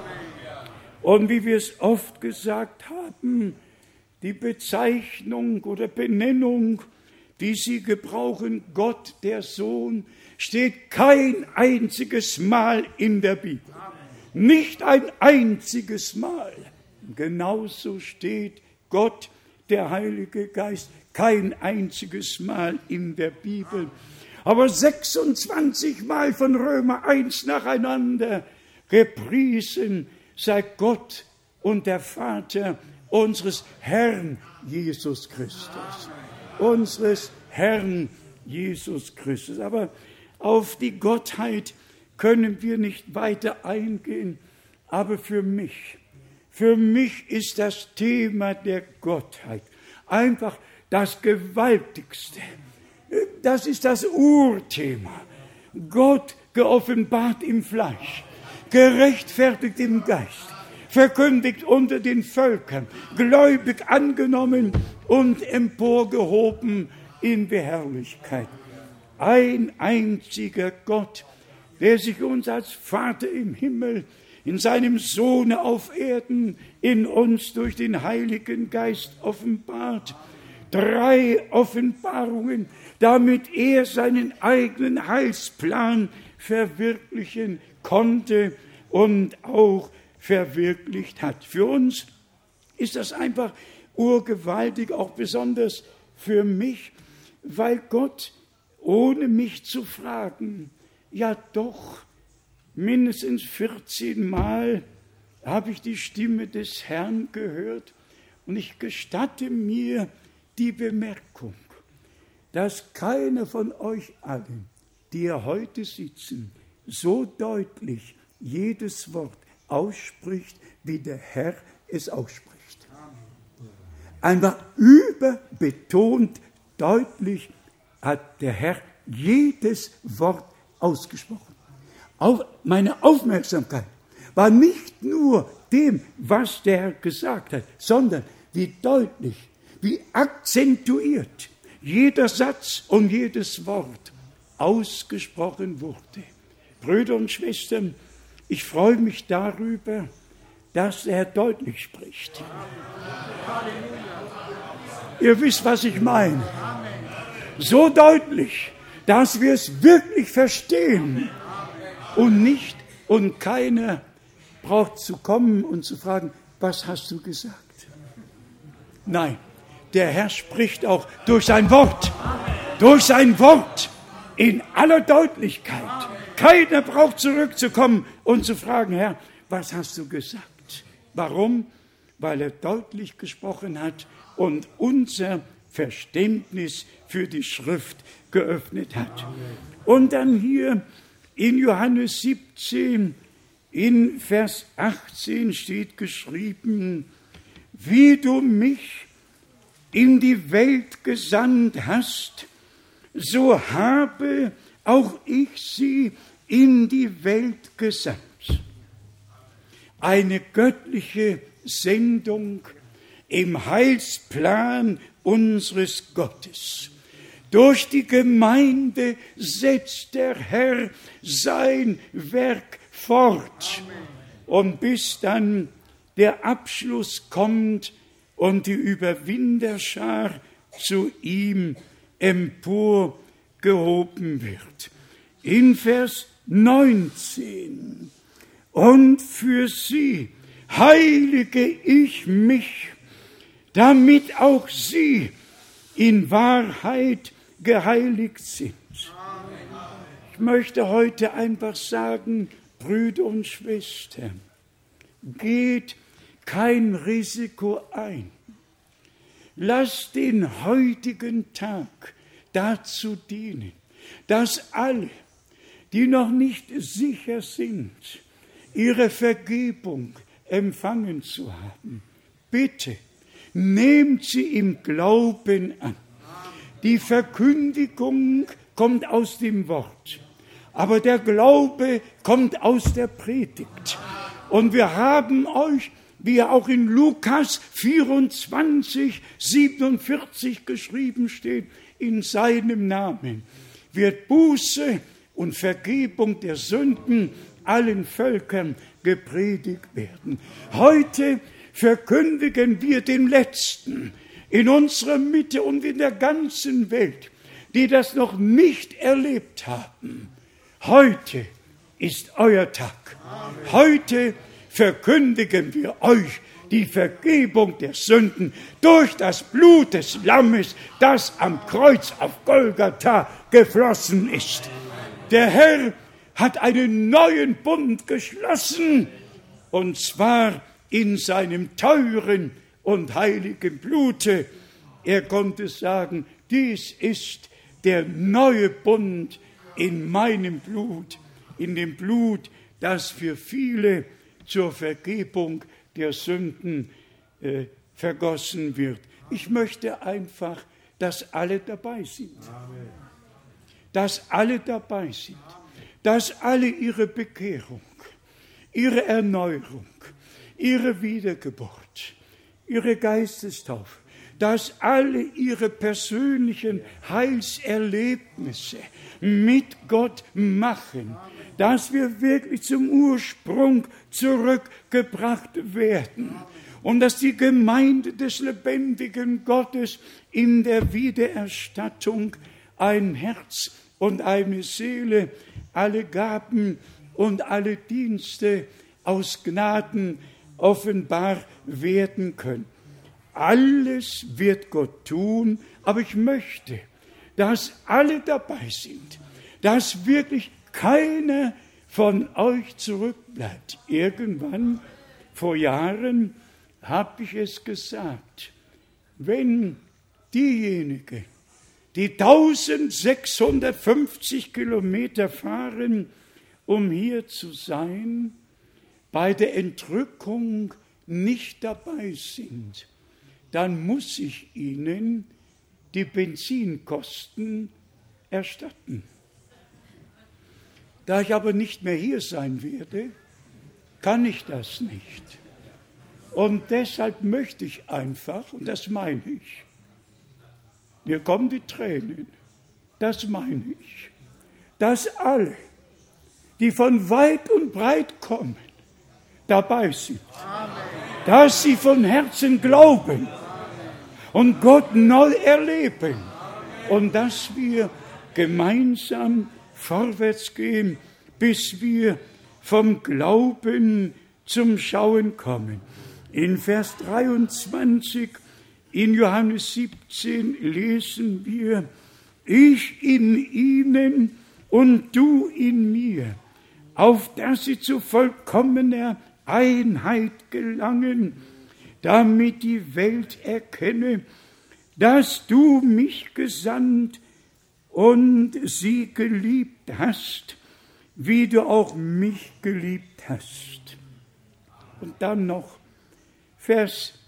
Und wie wir es oft gesagt haben, die Bezeichnung oder Benennung, die sie gebrauchen, Gott, der Sohn, steht kein einziges Mal in der Bibel. Nicht ein einziges Mal. Genauso steht Gott, der Heilige Geist, kein einziges Mal in der Bibel. Aber 26 Mal von Römer 1 nacheinander gepriesen sei Gott und der Vater unseres Herrn Jesus Christus. Unseres Herrn Jesus Christus. Aber auf die Gottheit können wir nicht weiter eingehen. Aber für mich ist das Thema der Gottheit einfach das Gewaltigste. Das ist das Urthema. Gott geoffenbart im Fleisch, gerechtfertigt im Geist, verkündigt unter den Völkern, gläubig angenommen und emporgehoben in die Herrlichkeit. Ein einziger Gott, der sich uns als Vater im Himmel, in seinem Sohne auf Erden, in uns durch den Heiligen Geist offenbart, 3 Offenbarungen, damit er seinen eigenen Heilsplan verwirklichen konnte und auch verwirklicht hat. Für uns ist das einfach urgewaltig, auch besonders für mich, weil Gott, ohne mich zu fragen, ja doch mindestens 14 Mal habe ich die Stimme des Herrn gehört, und ich gestatte mir die Bemerkung, dass keiner von euch allen, die hier heute sitzen, so deutlich jedes Wort ausspricht, wie der Herr es ausspricht. Einfach überbetont deutlich hat der Herr jedes Wort ausgesprochen. Auch meine Aufmerksamkeit war nicht nur dem, was der Herr gesagt hat, sondern wie deutlich, wie akzentuiert jeder Satz und jedes Wort ausgesprochen wurde. Brüder und Schwestern, ich freue mich darüber, dass der Herr deutlich spricht. Ihr wisst, was ich meine. So deutlich, dass wir es wirklich verstehen und keiner braucht zu kommen und zu fragen, was hast du gesagt? Nein, der Herr spricht auch durch sein Wort in aller Deutlichkeit. Keiner braucht zurückzukommen und zu fragen, Herr, was hast du gesagt? Warum? Weil er deutlich gesprochen hat und unser Verständnis für die Schrift geöffnet hat. Und dann hier in Johannes 17, in Vers 18 steht geschrieben, wie du mich in die Welt gesandt hast, so habe auch ich sie in die Welt gesandt. Eine göttliche Sendung im Heilsplan unseres Gottes. Durch die Gemeinde setzt der Herr sein Werk fort. Und bis dann der Abschluss kommt und die Überwinderschar zu ihm emporgehoben wird. In Vers 19. Und für sie heilige ich mich, damit auch sie in Wahrheit geheiligt sind. Ich möchte heute einfach sagen, Brüder und Schwestern, geht kein Risiko ein. Lasst den heutigen Tag dazu dienen, dass alle, die noch nicht sicher sind, ihre Vergebung empfangen zu haben, bitte nehmt sie im Glauben an. Die Verkündigung kommt aus dem Wort, aber der Glaube kommt aus der Predigt. Und wir haben euch, wie auch in Lukas 24, 47 geschrieben steht, in seinem Namen wird Buße und Vergebung der Sünden allen Völkern gepredigt werden. Heute verkündigen wir den Letzten in unserer Mitte und in der ganzen Welt, die das noch nicht erlebt haben. Heute ist euer Tag. Heute verkündigen wir euch die Vergebung der Sünden durch das Blut des Lammes, das am Kreuz auf Golgatha geflossen ist. Der Herr hat einen neuen Bund geschlossen, und zwar in seinem teuren und heiligen Blute. Er konnte sagen, dies ist der neue Bund in meinem Blut, in dem Blut, das für viele zur Vergebung der Sünden vergossen wird. Ich möchte einfach, dass alle dabei sind. Dass alle dabei sind. Dass alle ihre Bekehrung, ihre Erneuerung, ihre Wiedergeburt, ihre Geistestaufe, dass alle ihre persönlichen Heilserlebnisse mit Gott machen, dass wir wirklich zum Ursprung zurückgebracht werden und dass die Gemeinde des lebendigen Gottes in der Wiedererstattung ein Herz und eine Seele, alle Gaben und alle Dienste aus Gnaden offenbar werden können. Alles wird Gott tun, aber ich möchte, dass alle dabei sind, dass wirklich keiner von euch zurückbleibt. Irgendwann vor Jahren habe ich es gesagt, wenn diejenigen, die 1650 Kilometer fahren, um hier zu sein, bei der Entrückung nicht dabei sind, dann muss ich ihnen die Benzinkosten erstatten. Da ich aber nicht mehr hier sein werde, kann ich das nicht. Und deshalb möchte ich einfach, und das meine ich, mir kommen die Tränen, das meine ich, dass alle, die von weit und breit kommen, dabei sind. Amen. Dass sie von Herzen glauben und Gott neu erleben und dass wir gemeinsam vorwärts gehen, bis wir vom Glauben zum Schauen kommen. In Vers 23 in Johannes 17 lesen wir, ich in ihnen und du in mir, auf dass sie zu vollkommener Einheit gelangen, damit die Welt erkenne, dass du mich gesandt und sie geliebt hast, wie du auch mich geliebt hast. Und dann noch Vers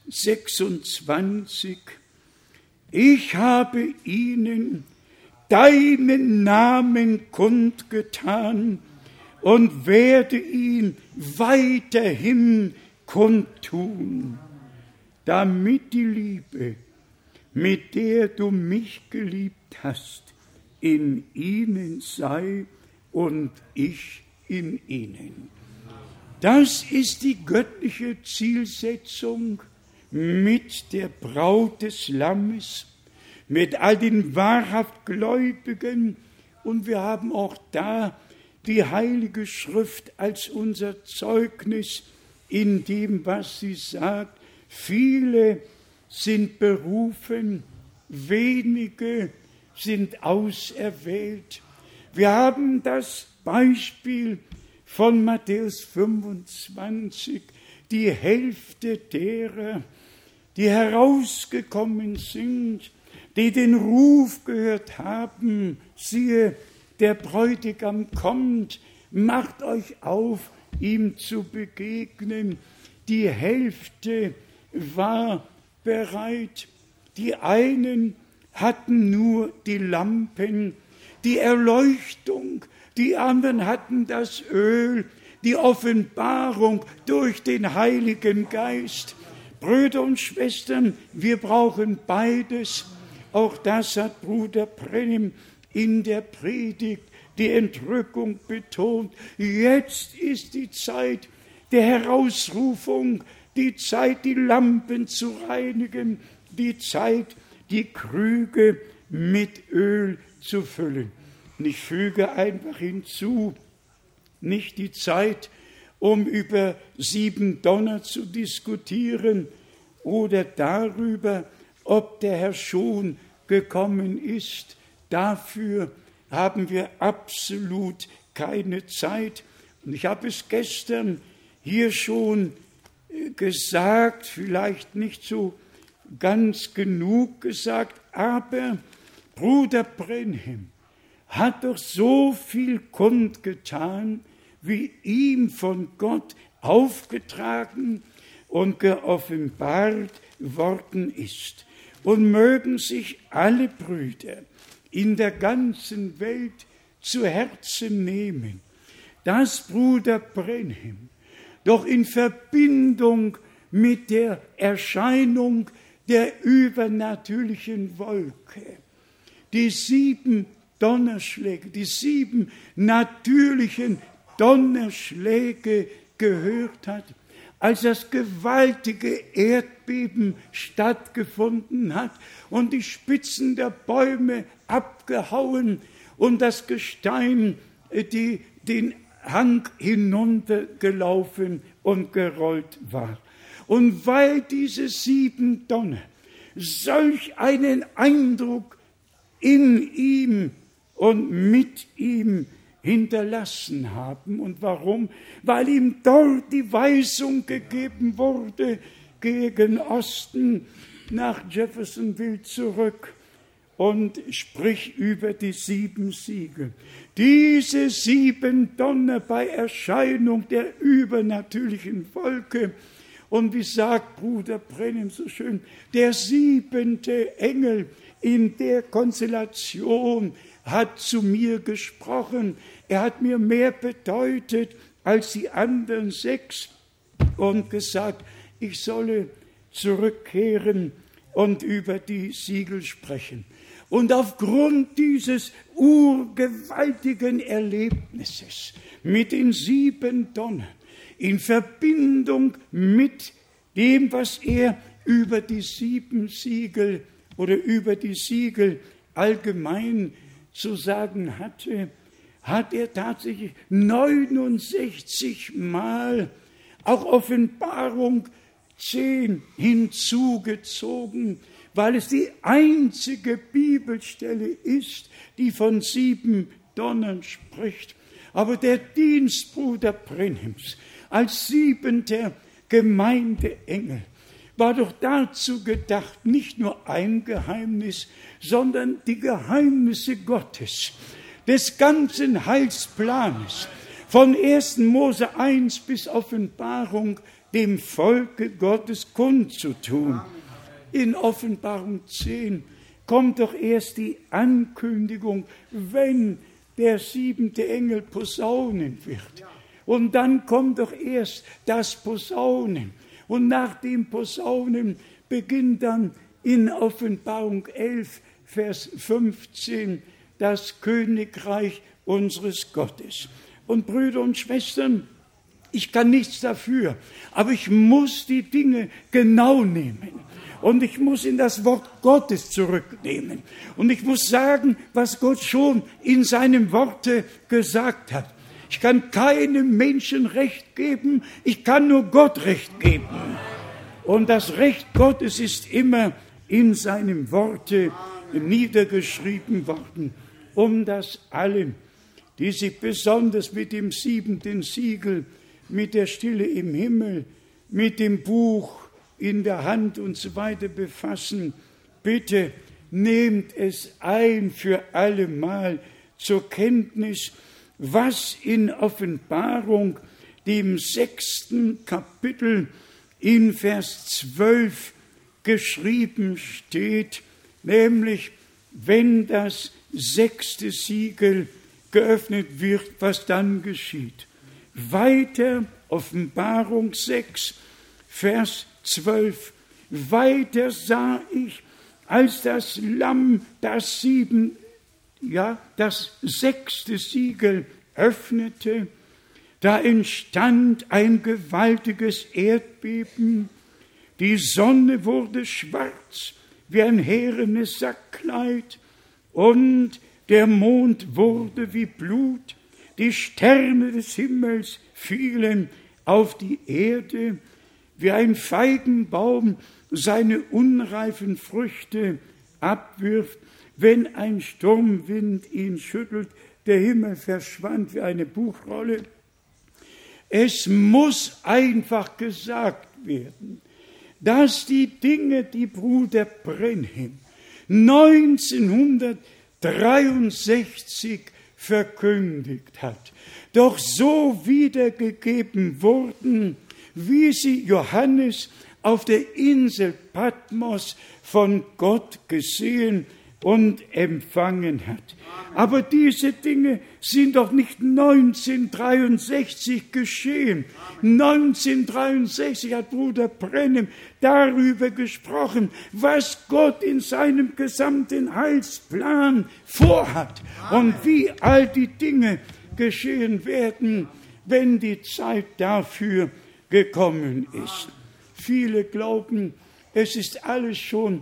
26. Ich habe ihnen deinen Namen kundgetan und werde ihn weiterhin kundtun, damit die Liebe, mit der du mich geliebt hast, in ihnen sei und ich in ihnen. Das ist die göttliche Zielsetzung mit der Braut des Lammes, mit all den wahrhaft Gläubigen. Und wir haben auch da die Heilige Schrift als unser Zeugnis in dem, was sie sagt. Viele sind berufen, wenige sind auserwählt. Wir haben das Beispiel von Matthäus 25, die Hälfte derer, die herausgekommen sind, die den Ruf gehört haben, siehe, der Bräutigam kommt, macht euch auf, ihm zu begegnen. Die Hälfte war bereit. Die einen hatten nur die Lampen, die Erleuchtung, die anderen hatten das Öl, die Offenbarung durch den Heiligen Geist. Brüder und Schwestern, wir brauchen beides. Auch das hat Bruder Brennim in der Predigt, die Entrückung betont. Jetzt ist die Zeit der Herausrufung, die Zeit, die Lampen zu reinigen, die Zeit, die Krüge mit Öl zu füllen. Und ich füge einfach hinzu, nicht die Zeit, um über 7 Donner zu diskutieren oder darüber, ob der Herr schon gekommen ist. Dafür haben wir absolut keine Zeit. Und ich habe es gestern hier schon gesagt, vielleicht nicht so ganz genug gesagt, aber Bruder Brennim hat doch so viel kundgetan, wie ihm von Gott aufgetragen und geoffenbart worden ist. Und mögen sich alle Brüder in der ganzen Welt zu Herzen nehmen, dass Bruder Brennim doch in Verbindung mit der Erscheinung der übernatürlichen Wolke die 7 Donnerschläge, die 7 natürlichen Donnerschläge gehört hat, als das gewaltige Erdbeben stattgefunden hat und die Spitzen der Bäume abgehauen und das Gestein den Hang hinuntergelaufen und gerollt war. Und weil diese 7 Donner solch einen Eindruck in ihm und mit ihm hinterlassen haben. Und warum? Weil ihm dort die Weisung gegeben wurde, gegen Osten nach Jeffersonville zurück und sprich über die 7 Siegel. Diese 7 Donner bei Erscheinung der übernatürlichen Wolke. Und wie sagt Bruder Brennim so schön, der 7. Engel in der Konstellation hat zu mir gesprochen. Er hat mir mehr bedeutet als die anderen 6 und gesagt, ich solle zurückkehren und über die Siegel sprechen. Und aufgrund dieses urgewaltigen Erlebnisses mit den 7 Donnern, in Verbindung mit dem, was er über die 7 Siegel oder über die Siegel allgemein zu sagen hatte, hat er tatsächlich 69 Mal auch Offenbarung 10 hinzugezogen, weil es die einzige Bibelstelle ist, die von 7 Donnern spricht. Aber der Dienstbruder Brenhims als 7. Gemeindeengel war doch dazu gedacht, nicht nur ein Geheimnis, sondern die Geheimnisse Gottes, des ganzen Heilsplanes, von 1. Mose 1 bis Offenbarung, dem Volke Gottes kundzutun. In Offenbarung 10 kommt doch erst die Ankündigung, wenn der 7. Engel posaunen wird. Und dann kommt doch erst das Posaunen. Und nach dem Posaunen beginnt dann in Offenbarung 11, Vers 15, das Königreich unseres Gottes. Und Brüder und Schwestern, ich kann nichts dafür, aber ich muss die Dinge genau nehmen. Und ich muss in das Wort Gottes zurücknehmen. Und ich muss sagen, was Gott schon in seinem Worte gesagt hat. Ich kann keinem Menschen Recht geben, ich kann nur Gott Recht geben. Und das Recht Gottes ist immer in seinem Worte niedergeschrieben worden, um das alle, die sich besonders mit dem 7. Siegel, mit der Stille im Himmel, mit dem Buch in der Hand und so weiter befassen, bitte nehmt es ein für allemal zur Kenntnis, was in Offenbarung, dem 6. Kapitel, in Vers 12 geschrieben steht, nämlich, wenn das 6. Siegel geöffnet wird, was dann geschieht. Weiter, Offenbarung 6, Vers 12, weiter sah ich, als das Lamm das 6. Siegel öffnete, da entstand ein gewaltiges Erdbeben, die Sonne wurde schwarz wie ein härenes Sackkleid und der Mond wurde wie Blut, die Sterne des Himmels fielen auf die Erde, wie ein Feigenbaum seine unreifen Früchte abwirft, wenn ein Sturmwind ihn schüttelt, der Himmel verschwand wie eine Buchrolle. Es muss einfach gesagt werden, dass die Dinge, die Bruder Brenhim 1963 verkündigt hat, doch so wiedergegeben wurden, wie sie Johannes auf der Insel Patmos von Gott gesehen und empfangen hat. Aber diese Dinge sind doch nicht 1963 geschehen. 1963 hat Bruder Brenhim darüber gesprochen, was Gott in seinem gesamten Heilsplan vorhat und wie all die Dinge geschehen werden, wenn die Zeit dafür gekommen ist. Viele glauben, es ist alles schon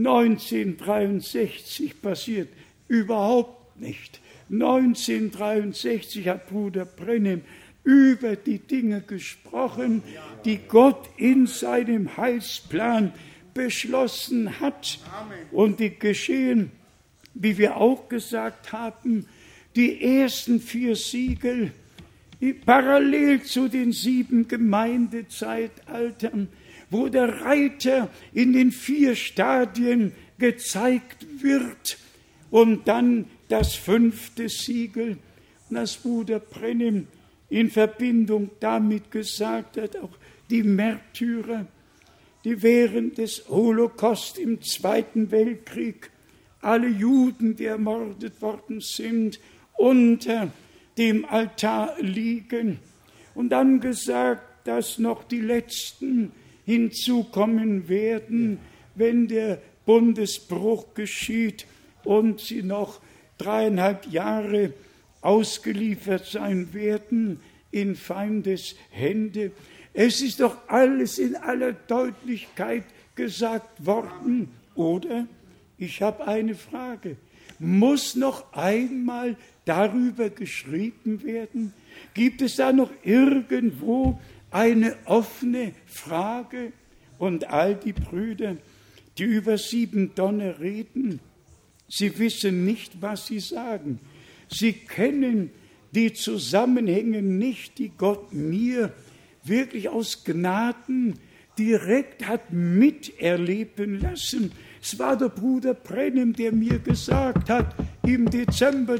1963 passiert. Überhaupt nicht. 1963 hat Bruder Brennem über die Dinge gesprochen, die Gott in seinem Heilsplan beschlossen hat. Und die geschehen, wie wir auch gesagt haben, die ersten 4 Siegel, parallel zu den 7 Gemeindezeitaltern, wo der Reiter in den 4 Stadien gezeigt wird. Und dann das 5. Siegel, das Bruder Brennem in Verbindung damit gesagt hat, auch die Märtyrer, die während des Holocaust im 2. Weltkrieg, alle Juden, die ermordet worden sind, unter dem Altar liegen. Und dann gesagt, dass noch die Letzten hinzukommen werden, wenn der Bundesbruch geschieht und sie noch 3,5 Jahre ausgeliefert sein werden in Feindes Hände. Es ist doch alles in aller Deutlichkeit gesagt worden, oder? Ich habe eine Frage. Muss noch einmal darüber geschrieben werden? Gibt es da noch irgendwo eine offene Frage? Und all die Brüder, die über 7 Donner reden, sie wissen nicht, was sie sagen. Sie kennen die Zusammenhänge nicht, die Gott mir wirklich aus Gnaden direkt hat miterleben lassen. Es war der Bruder Brennem, der mir gesagt hat, im Dezember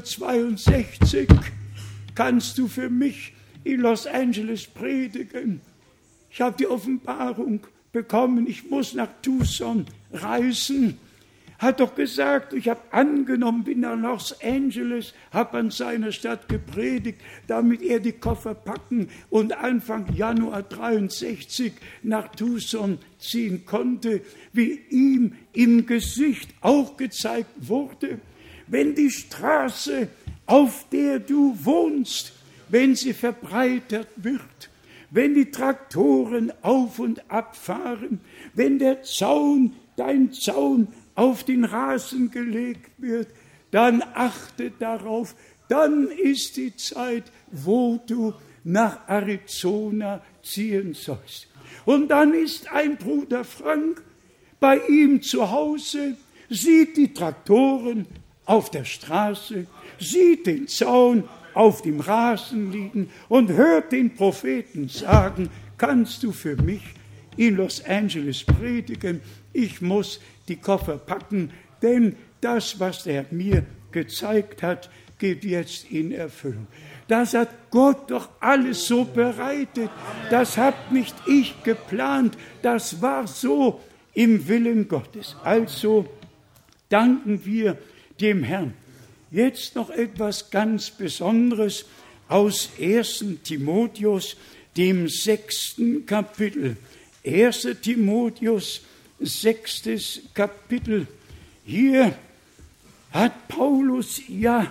62 kannst du für mich in Los Angeles predigen. Ich habe die Offenbarung bekommen, ich muss nach Tucson reisen. Hat doch gesagt, ich habe angenommen, bin nach Los Angeles, habe an seiner Stadt gepredigt, damit er die Koffer packen und Anfang Januar 63 nach Tucson ziehen konnte, wie ihm im Gesicht auch gezeigt wurde. Wenn die Straße, auf der du wohnst, wenn sie verbreitert wird, wenn die Traktoren auf und ab fahren, wenn der Zaun, dein Zaun, auf den Rasen gelegt wird, dann achte darauf, dann ist die Zeit, wo du nach Arizona ziehen sollst. Und dann ist ein Bruder Frank bei ihm zu Hause, sieht die Traktoren auf der Straße, sieht den Zaun auf dem Rasen liegen und hört den Propheten sagen, kannst du für mich in Los Angeles predigen? Ich muss die Koffer packen, denn das, was er mir gezeigt hat, geht jetzt in Erfüllung. Das hat Gott doch alles so bereitet. Das hat nicht ich geplant. Das war so im Willen Gottes. Also danken wir dem Herrn. Jetzt noch etwas ganz Besonderes aus 1. Timotheus, dem 6. Kapitel. 1. Timotheus, 6. Kapitel. Hier hat Paulus ja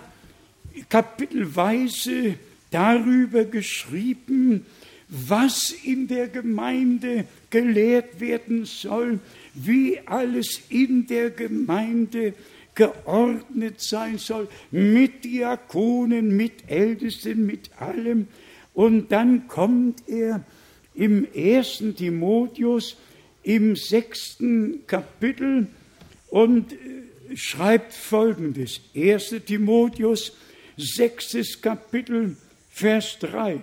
kapitelweise darüber geschrieben, was in der Gemeinde gelehrt werden soll, wie alles in der Gemeinde geordnet sein soll, mit Diakonen, mit Ältesten, mit allem. Und dann kommt er im 1. Timotheus, im 6. Kapitel und schreibt Folgendes. 1. Timotheus, 6. Kapitel, Vers 3.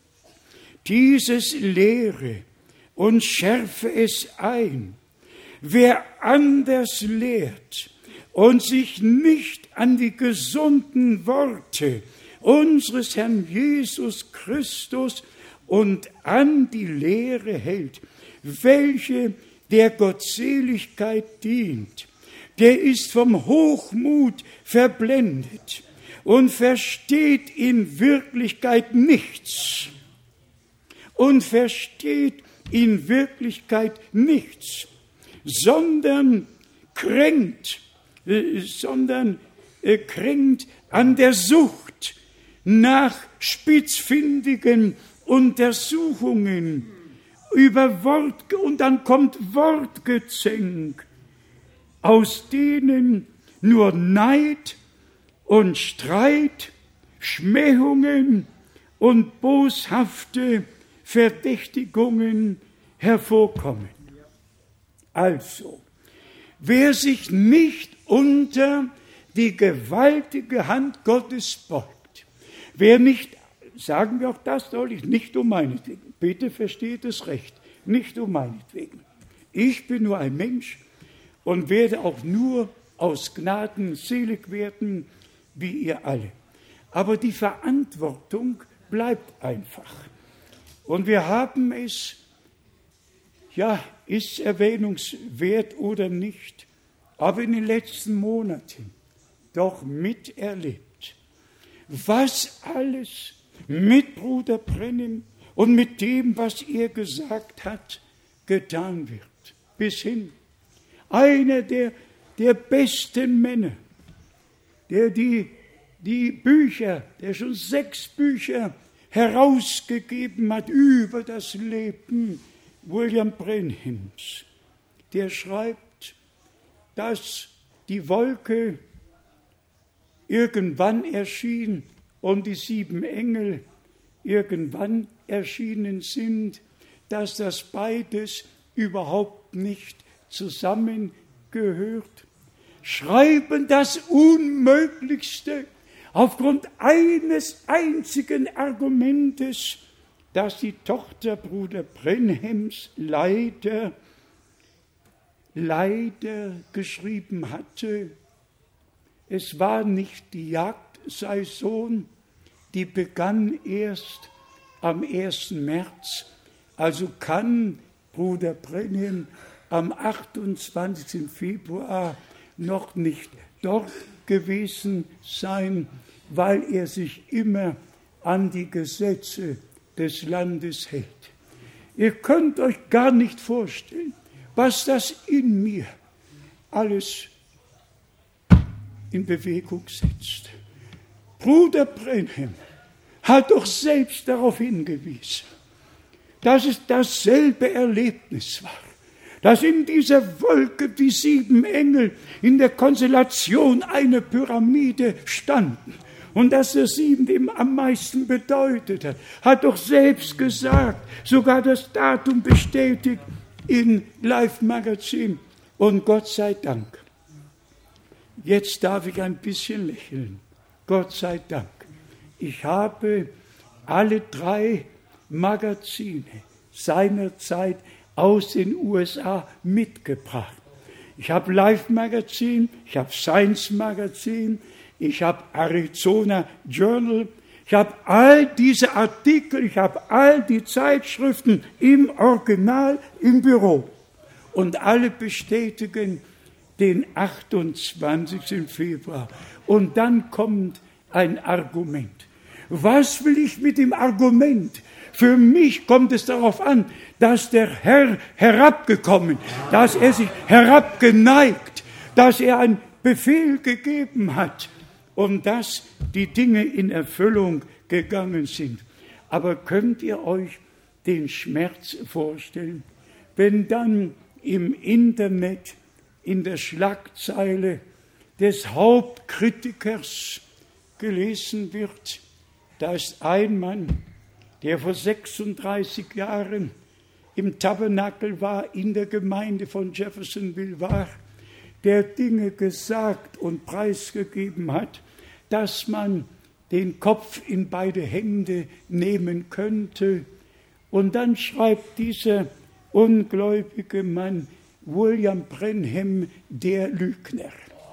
Dieses lehre und schärfe es ein. Wer anders lehrt und sich nicht an die gesunden Worte unseres Herrn Jesus Christus und an die Lehre hält, welche der Gottseligkeit dient, der ist vom Hochmut verblendet und versteht in Wirklichkeit nichts. Und versteht in Wirklichkeit nichts, sondern kränkt an der Sucht nach spitzfindigen Untersuchungen, über Wort, und dann kommt Wortgezänk, aus denen nur Neid und Streit, Schmähungen und boshafte Verdächtigungen hervorkommen. Also, wer sich nicht unter die gewaltige Hand Gottes beugt, wer nicht, sagen wir auch das deutlich, nicht um meinetwegen, bitte versteht es recht, nicht um meinetwegen. Ich bin nur ein Mensch und werde auch nur aus Gnaden selig werden, wie ihr alle. Aber die Verantwortung bleibt einfach. Und wir haben es, ja, ist erwähnungswert oder nicht, aber in den letzten Monaten doch miterlebt, was alles mit Bruder Brennim und mit dem, was er gesagt hat, getan wird. Bis hin, einer der besten Männer, der die Bücher, der schon 6 Bücher herausgegeben hat über das Leben William Brenhims, der schreibt, dass die Wolke irgendwann erschien und die 7 Engel irgendwann erschienen sind, dass das beides überhaupt nicht zusammengehört. Schreiben das Unmöglichste aufgrund eines einzigen Argumentes, dass die Tochter Bruder Brenhims leider geschrieben hatte. Es war nicht die Jagdsaison, die begann erst am 1. März. Also kann Bruder Brenhim am 28. Februar noch nicht dort gewesen sein, weil er sich immer an die Gesetze des Landes hält. Ihr könnt euch gar nicht vorstellen, was das in mir alles in Bewegung setzt. Bruder Brenhim hat doch selbst darauf hingewiesen, dass es dasselbe Erlebnis war, dass in dieser Wolke die 7 Engel in der Konstellation einer Pyramide standen und dass der 7 ihm am meisten bedeutet hat doch selbst gesagt, sogar das Datum bestätigt in Live-Magazin. Und Gott sei Dank, jetzt darf ich ein bisschen lächeln, Gott sei Dank, ich habe alle 3 Magazine seinerzeit aus den USA mitgebracht. Ich habe Live-Magazin, ich habe Science-Magazin, ich habe Arizona Journal, ich habe all diese Artikel, ich habe all die Zeitschriften im Original im Büro. Und alle bestätigen den 28. Februar. Und dann kommt ein Argument. Was will ich mit dem Argument? Für mich kommt es darauf an, dass der Herr herabgekommen, dass er sich herabgeneigt, dass er einen Befehl gegeben hat und dass die Dinge in Erfüllung gegangen sind. Aber könnt ihr euch den Schmerz vorstellen, wenn dann im Internet in der Schlagzeile des Hauptkritikers gelesen wird, da ist ein Mann, der vor 36 Jahren im Tabernakel war, in der Gemeinde von Jeffersonville war, der Dinge gesagt und preisgegeben hat, dass man den Kopf in beide Hände nehmen könnte. Und dann schreibt dieser ungläubige Mann, William Brenhim, der Lügner.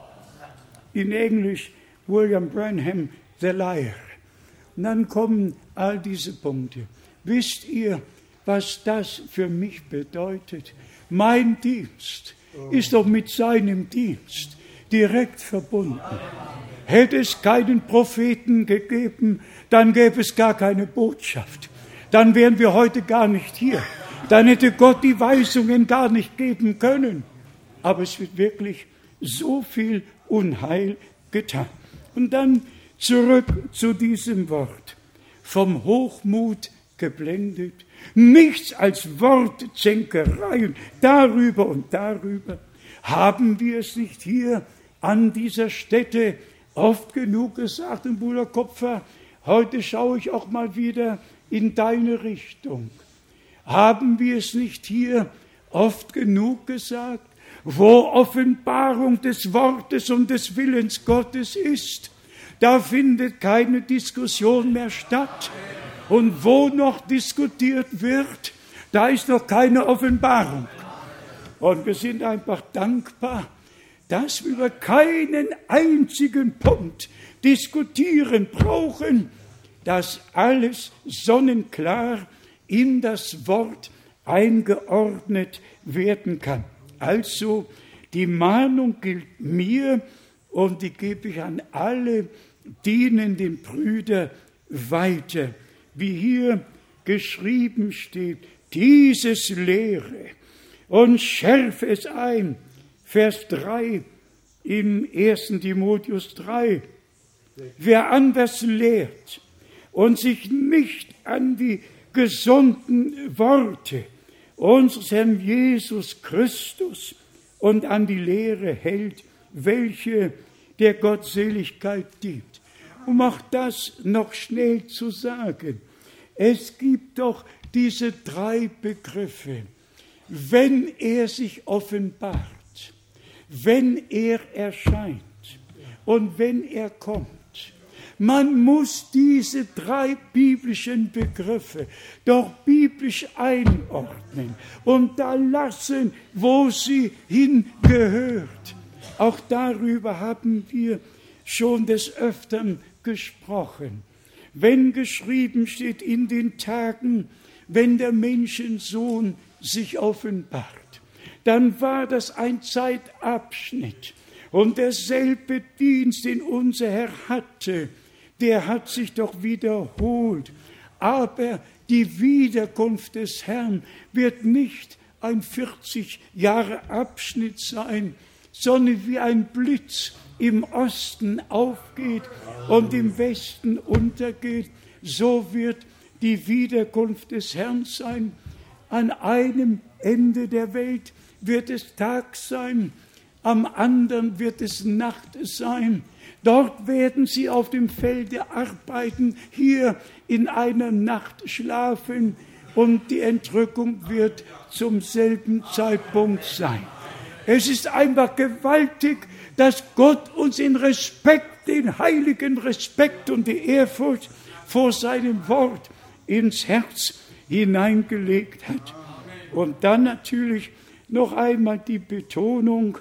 In Englisch William Brenhim, the liar. Und dann kommen all diese Punkte. Wisst ihr, was das für mich bedeutet? Mein Dienst ist doch mit seinem Dienst direkt verbunden. Hätte es keinen Propheten gegeben, dann gäbe es gar keine Botschaft. Dann wären wir heute gar nicht hier. Dann hätte Gott die Weisungen gar nicht geben können. Aber es wird wirklich so viel Unheil getan. Und dann zurück zu diesem Wort. Vom Hochmut geblendet. Nichts als Wortzänkereien darüber und darüber. Haben wir es nicht hier an dieser Stätte oft genug gesagt? Und Bruder Kopfer, heute schaue ich auch mal wieder in deine Richtung. Haben wir es nicht hier oft genug gesagt? Wo Offenbarung des Wortes und des Willens Gottes ist, da findet keine Diskussion mehr statt. Und wo noch diskutiert wird, da ist noch keine Offenbarung. Und wir sind einfach dankbar, dass wir über keinen einzigen Punkt diskutieren brauchen, dass alles sonnenklar in das Wort eingeordnet werden kann. Also die Mahnung gilt mir und die gebe ich an alle dienenden Brüder weiter. Wie hier geschrieben steht, dieses lehre und schärfe es ein. Vers 3 im 1. Timotheus 3. Wer anders lehrt und sich nicht an die gesunden Worte unseres Herrn Jesus Christus und an die Lehre hält, welche der Gottseligkeit dient. Um auch das noch schnell zu sagen, es gibt doch diese 3 Begriffe. Wenn er sich offenbart, wenn er erscheint und wenn er kommt. Man muss diese 3 biblischen Begriffe doch biblisch einordnen und da lassen, wo sie hingehört. Auch darüber haben wir schon des Öfteren gesprochen. Wenn geschrieben steht in den Tagen, wenn der Menschensohn sich offenbart, dann war das ein Zeitabschnitt. Und derselbe Dienst, den unser Herr hatte, der hat sich doch wiederholt. Aber die Wiederkunft des Herrn wird nicht ein 40-Jahre-Abschnitt sein, sondern wie ein Blitz im Osten aufgeht und im Westen untergeht. So wird die Wiederkunft des Herrn sein. An einem Ende der Welt wird es Tag sein, am anderen wird es Nacht sein. Dort werden sie auf dem Felde arbeiten, hier in einer Nacht schlafen und die Entrückung wird zum selben Zeitpunkt sein. Es ist einfach gewaltig, dass Gott uns in Respekt, den heiligen Respekt und die Ehrfurcht vor seinem Wort ins Herz hineingelegt hat. Und dann natürlich noch einmal die Betonung,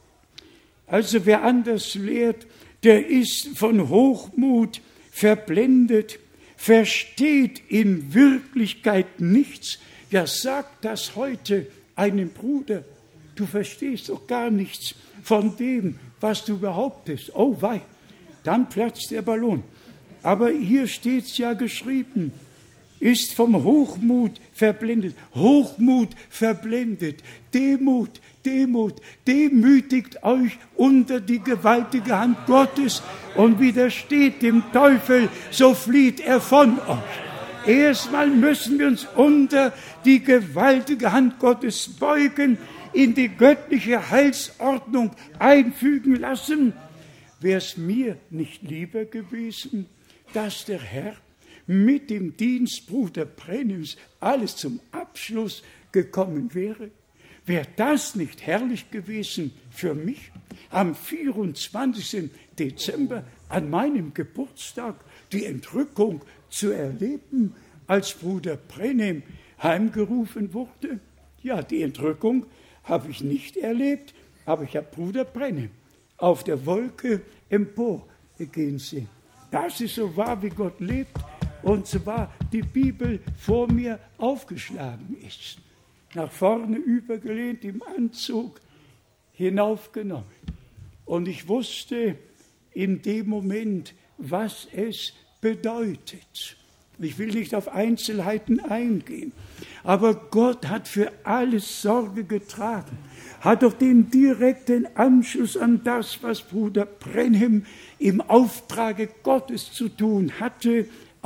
also wer anders lehrt, der ist von Hochmut verblendet, versteht in Wirklichkeit nichts. Ja, sagt das heute einem Bruder, du verstehst doch gar nichts von dem, was du behauptest. Oh wei, dann platzt der Ballon. Aber hier steht es ja geschrieben, ist vom Hochmut verblendet. Hochmut verblendet. Demut, Demut. Demütigt euch unter die gewaltige Hand Gottes und widersteht dem Teufel, so flieht er von euch. Erstmal müssen wir uns unter die gewaltige Hand Gottes beugen, in die göttliche Heilsordnung einfügen lassen. Wäre es mir nicht lieber gewesen, dass der Herr mit dem Dienst Bruder Brennims alles zum Abschluss gekommen wäre? Wäre das nicht herrlich gewesen für mich, am 24. Dezember, an meinem Geburtstag, die Entrückung zu erleben, als Bruder Brennim heimgerufen wurde? Ja, die Entrückung habe ich nicht erlebt, aber ich habe Bruder Brennim auf der Wolke emporgehen sehen. Das ist so wahr, wie Gott lebt und so wahr die Bibel vor mir aufgeschlagen ist. Nach vorne übergelehnt, im Anzug hinaufgenommen. Und ich wusste in dem Moment, was es bedeutet. Ich will nicht auf Einzelheiten eingehen, aber Gott hat für alles Sorge getragen, hat doch den direkten Anschluss an das, was Bruder Brennim im Auftrage Gottes zu tun hatte,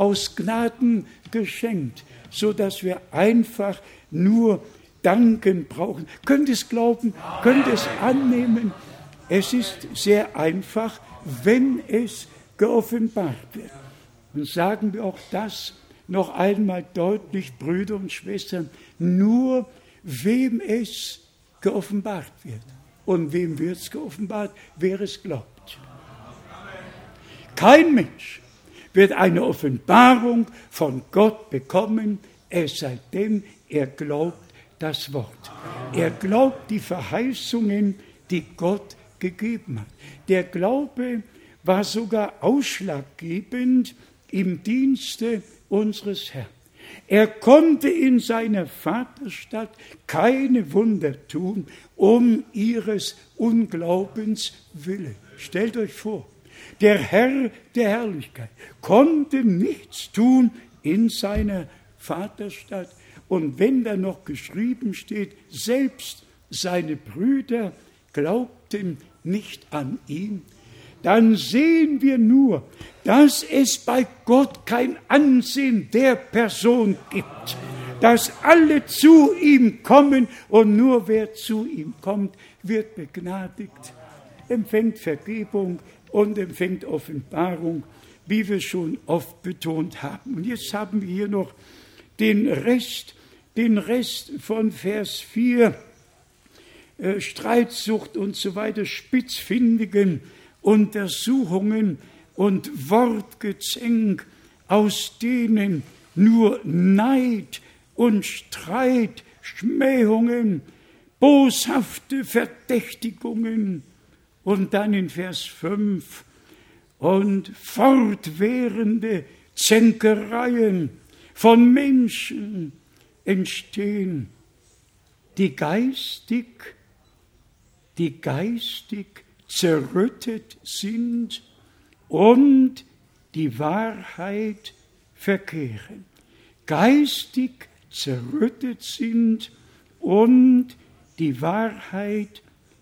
aus Gnaden geschenkt, sodass wir einfach nur danken brauchen. Könnt ihr es glauben? Könnt ihr es annehmen? Es ist sehr einfach, wenn es geoffenbart wird. Und sagen wir auch das noch einmal deutlich, Brüder und Schwestern, nur wem es geoffenbart wird. Und wem wird es geoffenbart? Wer es glaubt. Kein Mensch wird eine Offenbarung von Gott bekommen, es sei denn, er glaubt das Wort. Er glaubt die Verheißungen, die Gott gegeben hat. Der Glaube war sogar ausschlaggebend im Dienste unseres Herrn. Er konnte in seiner Vaterstadt keine Wunder tun, um ihres Unglaubens willen. Stellt euch vor, der Herr der Herrlichkeit konnte nichts tun in seiner Vaterstadt. Und wenn da noch geschrieben steht, selbst seine Brüder glaubten nicht an ihn, dann sehen wir nur, dass es bei Gott kein Ansehen der Person gibt, dass alle zu ihm kommen und nur wer zu ihm kommt, wird begnadigt, empfängt Vergebung und empfängt Offenbarung, wie wir schon oft betont haben. Und jetzt haben wir hier noch den Rest von Vers 4, Streitsucht und so weiter, spitzfindigen Untersuchungen und Wortgezänk, aus denen nur Neid und Streit, Schmähungen, boshafte Verdächtigungen und dann in Vers 5 und fortwährende Zänkereien von Menschen entstehen, die geistig zerrüttet sind und die Wahrheit verkehren. Geistig zerrüttet sind und die Wahrheit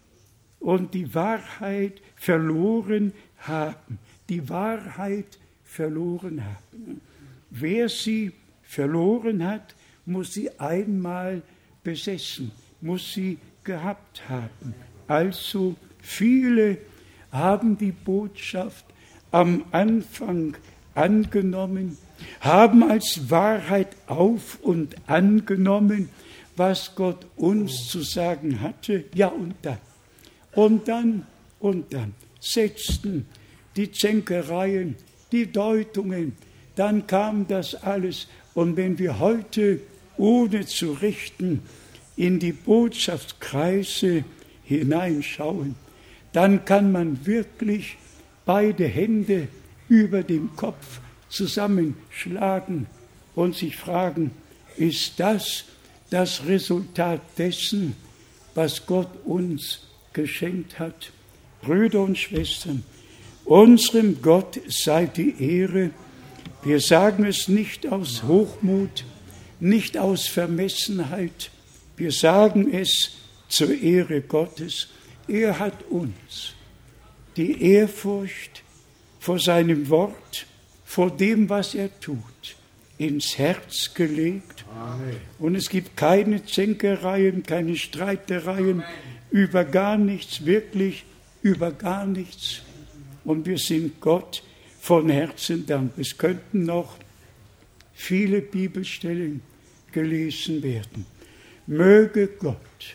verloren haben. Die Wahrheit verloren haben. Wer sie verloren hat, muss sie einmal besessen, muss sie gehabt haben. Also viele haben die Botschaft am Anfang angenommen, haben als Wahrheit auf und angenommen, was Gott uns zu sagen hatte. Ja, und dann setzten die Zänkereien, die Deutungen, dann kam das alles. Und wenn wir heute, ohne zu richten, in die Botschaftskreise hineinschauen, dann kann man wirklich beide Hände über dem Kopf zusammenschlagen und sich fragen, ist das das Resultat dessen, was Gott uns geschenkt hat? Brüder und Schwestern, unserem Gott sei die Ehre. Wir sagen es nicht aus Hochmut, nicht aus Vermessenheit. Wir sagen es zur Ehre Gottes. Er hat uns die Ehrfurcht vor seinem Wort, vor dem, was er tut, ins Herz gelegt. Amen. Und es gibt keine Zänkereien, keine Streitereien über gar nichts, wirklich über gar nichts. Und wir sind Gott von Herzen Dank. Es könnten noch viele Bibelstellen gelesen werden. Möge Gott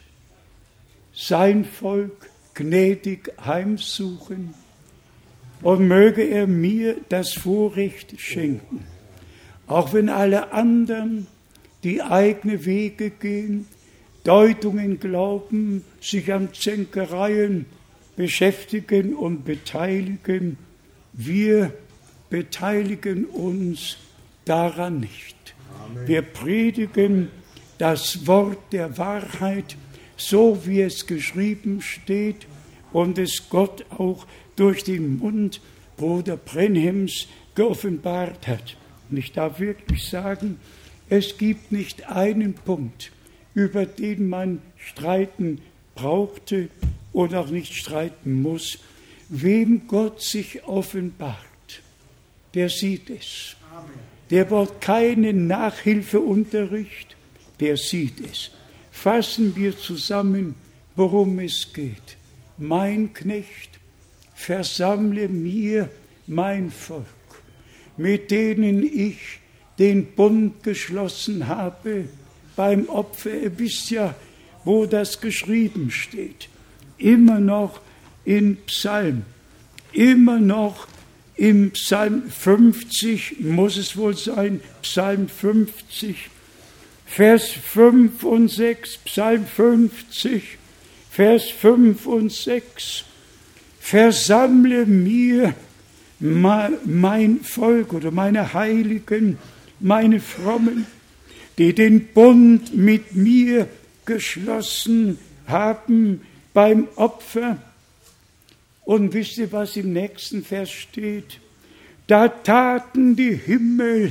sein Volk gnädig heimsuchen und möge er mir das Vorrecht schenken, auch wenn alle anderen, die eigene Wege gehen, Deutungen glauben, sich an Zänkereien beschäftigen und beteiligen, wir beteiligen uns daran nicht. Amen. Wir predigen das Wort der Wahrheit, so wie es geschrieben steht und es Gott auch durch den Mund Bruder Brenhems geoffenbart hat. Und ich darf wirklich sagen, es gibt nicht einen Punkt, über den man streiten brauchte oder auch nicht streiten muss. Wem Gott sich offenbart, der sieht es. Amen. der braucht keinen Nachhilfeunterricht, der sieht es. Fassen wir zusammen, worum es geht. Mein Knecht, versammle mir mein Volk, mit denen ich den Bund geschlossen habe beim Opfer. Ihr wisst ja, wo das geschrieben steht. Immer noch in Psalm, immer noch im Psalm 50, muss es wohl sein, Psalm 50, Vers 5 und 6, Psalm 50, Vers 5 und 6. Versammle mir mein Volk oder meine Heiligen, meine Frommen, die den Bund mit mir geschlossen haben beim Opfer. Und wisst ihr, was im nächsten Vers steht? Da taten die Himmel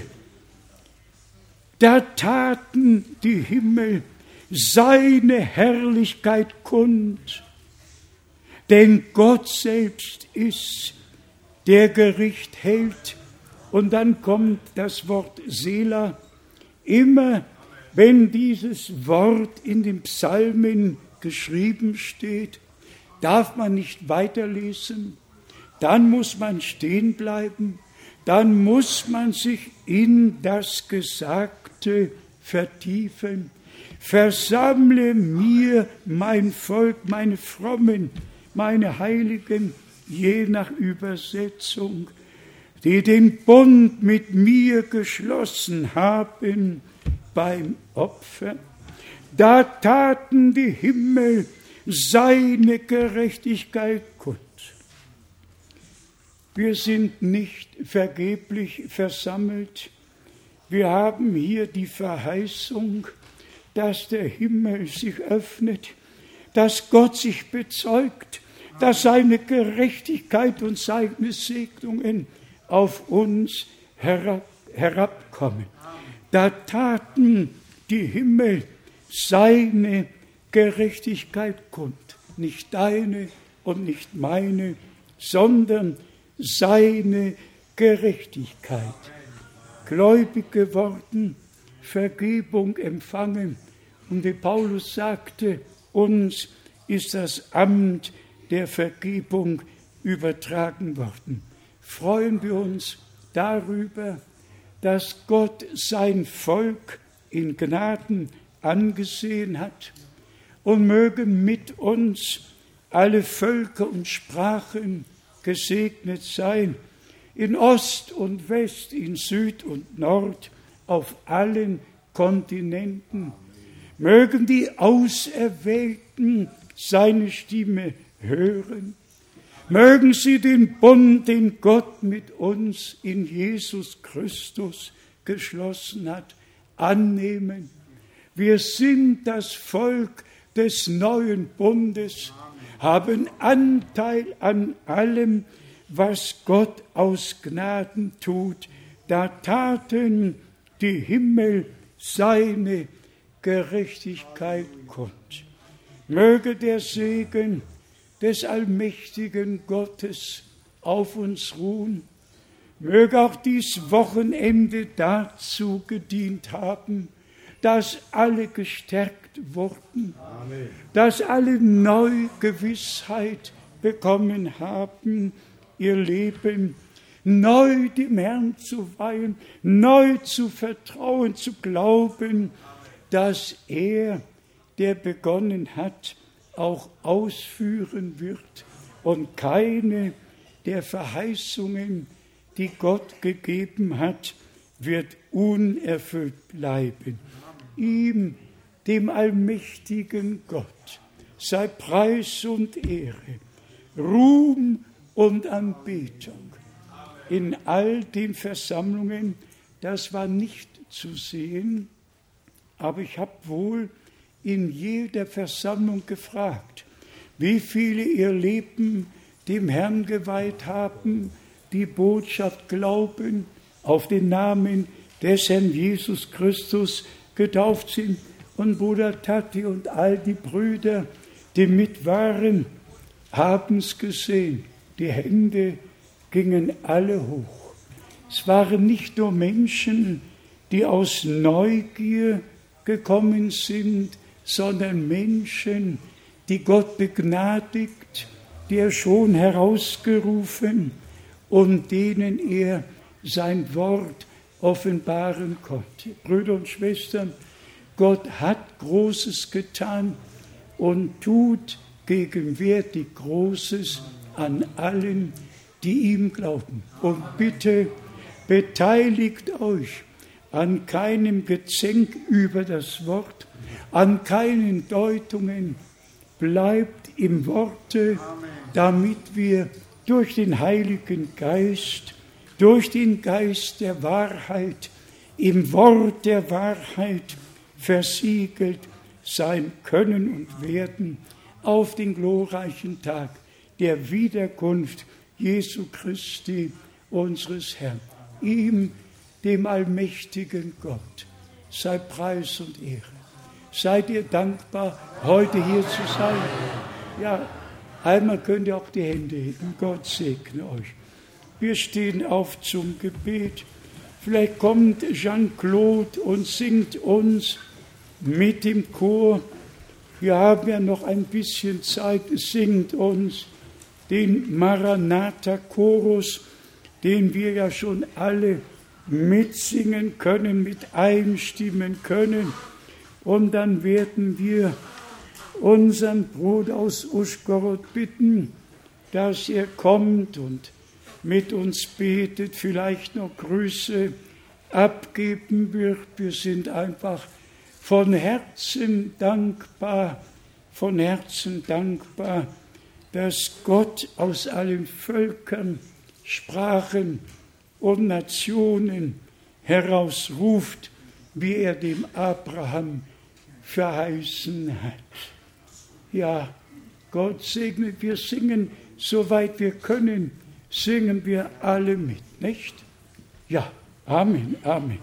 seine Herrlichkeit kund. Denn Gott selbst ist, der Gericht hält. Und dann kommt das Wort Selah. Immer wenn dieses Wort in den Psalmen geschrieben steht, darf man nicht weiterlesen. Dann muss man stehen bleiben. Dann muss man sich in das Gesagte vertiefen. Versammle mir mein Volk, meine Frommen, meine Heiligen, je nach Übersetzung, die den Bund mit mir geschlossen haben beim Opfer. Da taten die Himmel seine Gerechtigkeit kund. Wir sind nicht vergeblich versammelt. Wir haben hier die Verheißung, dass der Himmel sich öffnet, dass Gott sich bezeugt, dass seine Gerechtigkeit und seine Segnungen auf uns herabkommen. Da taten die Himmel seine Gerechtigkeit kund. Nicht deine und nicht meine, sondern seine Gerechtigkeit. Gläubig geworden, Vergebung empfangen. Und wie Paulus sagte, uns ist das Amt der Vergebung übertragen worden. Freuen wir uns darüber, dass Gott sein Volk in Gnaden angesehen hat, und mögen mit uns alle Völker und Sprachen gesegnet sein, in Ost und West, in Süd und Nord, auf allen Kontinenten. Mögen die Auserwählten seine Stimme hören. Mögen sie den Bund, den Gott mit uns in Jesus Christus geschlossen hat, annehmen. Wir sind das Volk des neuen Bundes, haben Anteil an allem, was Gott aus Gnaden tut. Da taten die Himmel seine Gerechtigkeit kund. Möge der Segen des allmächtigen Gottes auf uns ruhen. Möge auch dies Wochenende dazu gedient haben, dass alle gestärkt wurden, Amen. Dass alle neue Gewissheit bekommen haben, ihr Leben neu dem Herrn zu weihen, neu zu vertrauen, zu glauben, dass er, der begonnen hat, auch ausführen wird und keine der Verheißungen, die Gott gegeben hat, wird unerfüllt bleiben. Ihm, dem allmächtigen Gott, sei Preis und Ehre, Ruhm und Anbetung in all den Versammlungen. Das war nicht zu sehen, aber ich habe wohl in jeder Versammlung gefragt, wie viele ihr Leben dem Herrn geweiht haben, die Botschaft glauben, auf den Namen des Herrn Jesus Christus getauft sind. Und Bruder Tati und all die Brüder, die mit waren, haben es gesehen. Die Hände gingen alle hoch. Es waren nicht nur Menschen, die aus Neugier gekommen sind, sondern Menschen, die Gott begnadigt, die er schon herausgerufen und denen er sein Wort offenbaren konnte. Brüder und Schwestern, Gott hat Großes getan und tut gegenwärtig Großes an allen, die ihm glauben. Und bitte beteiligt euch an keinem Gezänk über das Wort, an keinen Deutungen. Bleibt im Worte, damit wir durch den Heiligen Geist, durch den Geist der Wahrheit, im Wort der Wahrheit versiegelt sein können und werden auf den glorreichen Tag der Wiederkunft Jesu Christi, unseres Herrn. Ihm, dem allmächtigen Gott, sei Preis und Ehre. Seid ihr dankbar, heute hier zu sein? Ja, einmal könnt ihr auch die Hände heben. Gott segne euch. Wir stehen auf zum Gebet. Vielleicht kommt Jean-Claude und singt uns mit dem Chor. Wir haben ja noch ein bisschen Zeit. Singt uns den Maranatha-Chorus, den wir ja schon alle mitsingen können, mit einstimmen können. Und dann werden wir unseren Bruder aus Uschgorod bitten, dass er kommt und mit uns betet, vielleicht noch Grüße abgeben wird. Wir sind einfach von Herzen dankbar, dass Gott aus allen Völkern, Sprachen und Nationen herausruft, wie er dem Abraham verheißen hat. Ja, Gott segne, wir singen, soweit wir können, singen wir alle mit, nicht? Ja, Amen, Amen.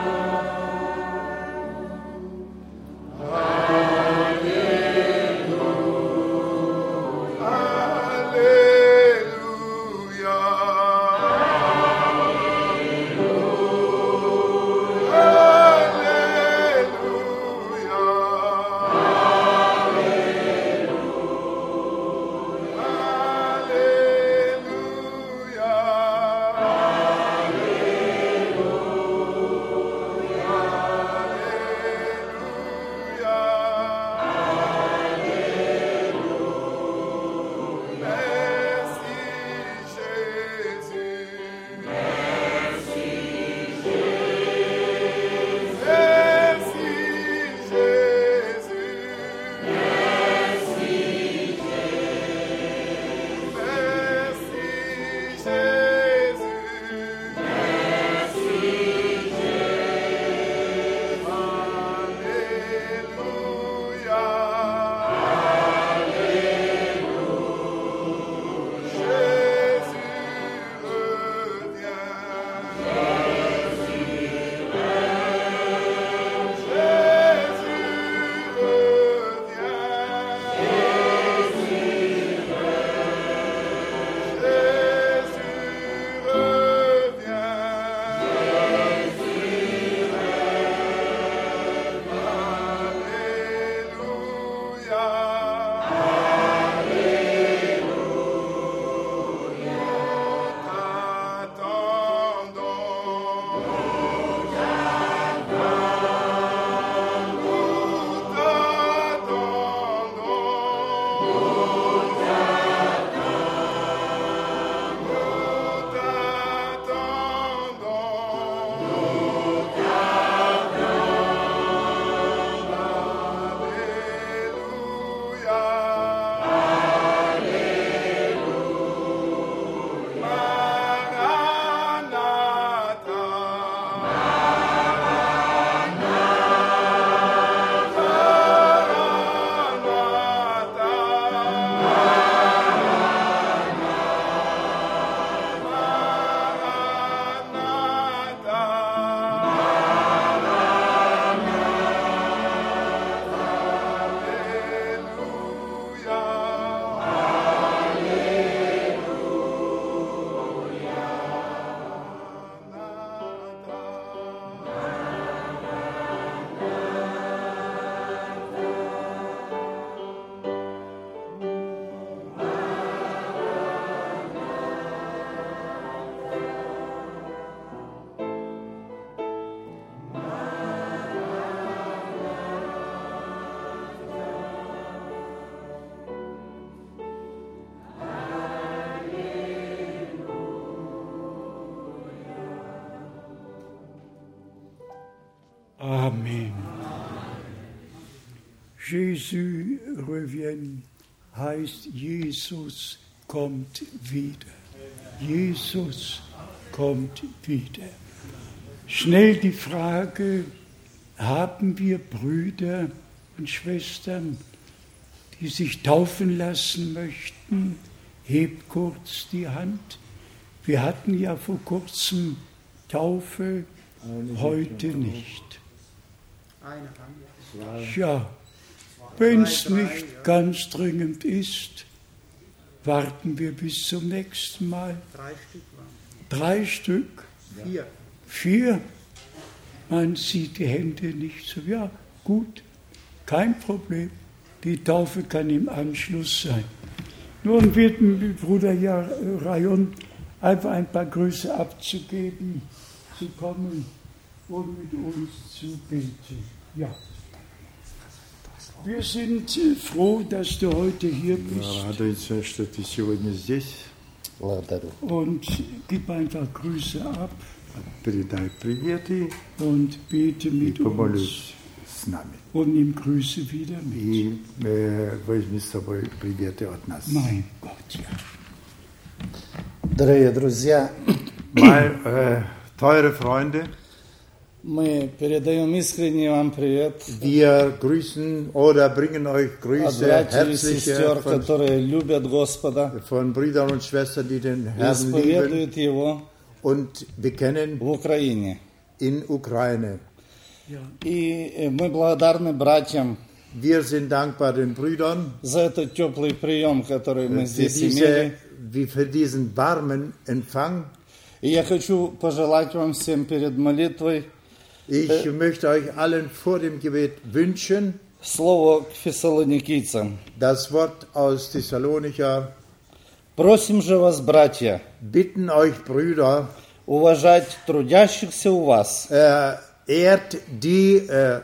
Halleluja. Amen. Jésus revient heißt Jesus kommt wieder. Jesus kommt wieder. Schnell die Frage, haben wir Brüder und Schwestern, die sich taufen lassen möchten? Hebt kurz die Hand. Wir hatten ja vor kurzem Taufe, heute nicht. Ja, wenn es nicht ganz dringend ist, warten wir bis zum nächsten Mal. 3 Stück? 4? Man sieht die Hände nicht so. Ja, gut, kein Problem. Die Taufe kann im Anschluss sein. Nun bitten Bruder Rayon, einfach ein paar Grüße abzugeben, zu kommen und mit uns zu beten. Ja. Wir sind froh, dass du heute hier bist. Радуемся, что ты сегодня здесь. Und gib einfach Grüße ab. Передай приветы Und bete и mit uns. помолюсь с нами. Und nimm Grüße wieder mit. И возьми с собой приветы от нас. Mein Gott, ja. Дорогие друзья, Teure Freunde, мы передаем искренний вам привет wir grüßen oder bringen euch от Grüße, братьев и сестер, herzliche которые любят Господа, von Brüdern und Schwestern, die den и Herrn lieben исповедуют Его und bekennen в Украине. in Ukraine. И мы благодарны братьям Wir sind dankbar den Brüdern за этот теплый прием, который мы für, здесь имели. für diesen warmen Empfang. И я хочу пожелать вам всем перед молитвой Ich möchte euch allen vor dem Gebet wünschen, слово к фессалоникийцам. das Wort aus Thessalonicher. Просим же вас, братья, Bitten euch, Brüder, уважать трудящихся у вас, ehrt die,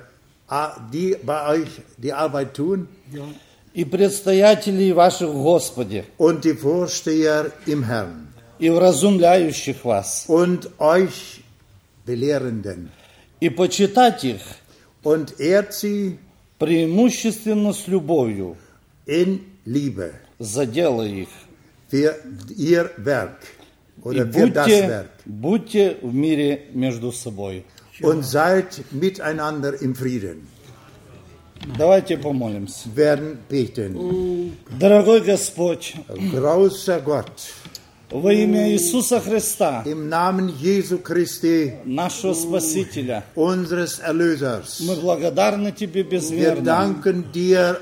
die bei euch die Arbeit tun и предстоятелей ваших в Господе, und die Vorsteher im Herrn и вразумляющих вас, und euch Belehrenden и почитать их und ehrt sie преимущественно с любовью in Liebe за дело их. für ihr Werk И oder für das Werk будьте в мире между собой. und seid miteinander im Frieden. Давайте помолимся. Werden beten. Дорогой Господь, Großer Gott, во имя Иисуса Христа, im Namen Jesu Christi, нашего Спасителя, unseres Erlösers, мы благодарны Тебе wir безмерно danken dir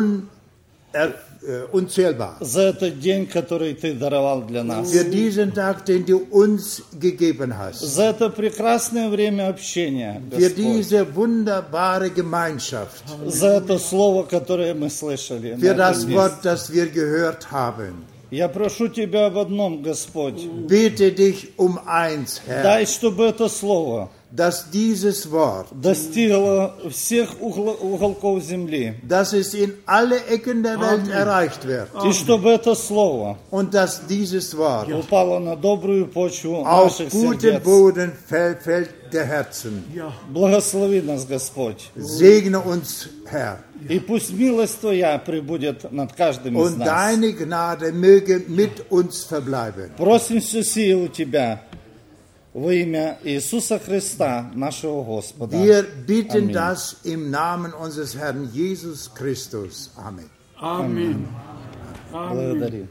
unzählbar за этот день, который Ты даровал для нас, für diesen Tag, den du uns gegeben hast, за это прекрасное время общения, für Господь, diese wunderbare Gemeinschaft, за это слово, которое мы слышали. на für этом das месте. Wort, das wir gehört haben. Я прошу Тебя об одном, Господь. Bitte dich um eins, Herr, Дай, чтобы это слово dass dieses Wort, достигло всех уголков земли. dass es in alle Ecken der Welt erreicht wird И чтобы это слово und dass dieses Wort упало на добрую почву auf наших guten сердец. Boden fällt der Herzen. Благослови нас, Господь. Segne uns, Herr, И пусть милость Твоя пребудет над каждым из und нас. deine Gnade möge mit uns verbleiben. Просим все сие у Тебя во имя Иисуса Христа, нашего Господа. Wir bitten Amen. das im Namen unseres Herrn Jesus Christus. Amen. Amen. Благодарю.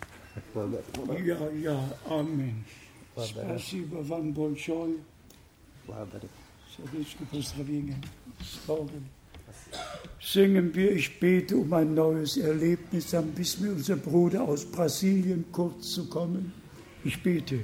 Ja, Amen. Спасибо вам большое. Благодарю. Сердечное поздравление. Singen wir, ich bete um ein neues Erlebnis, dann bitten wir unser Bruder aus Brasilien kurz zu kommen. Ich bete.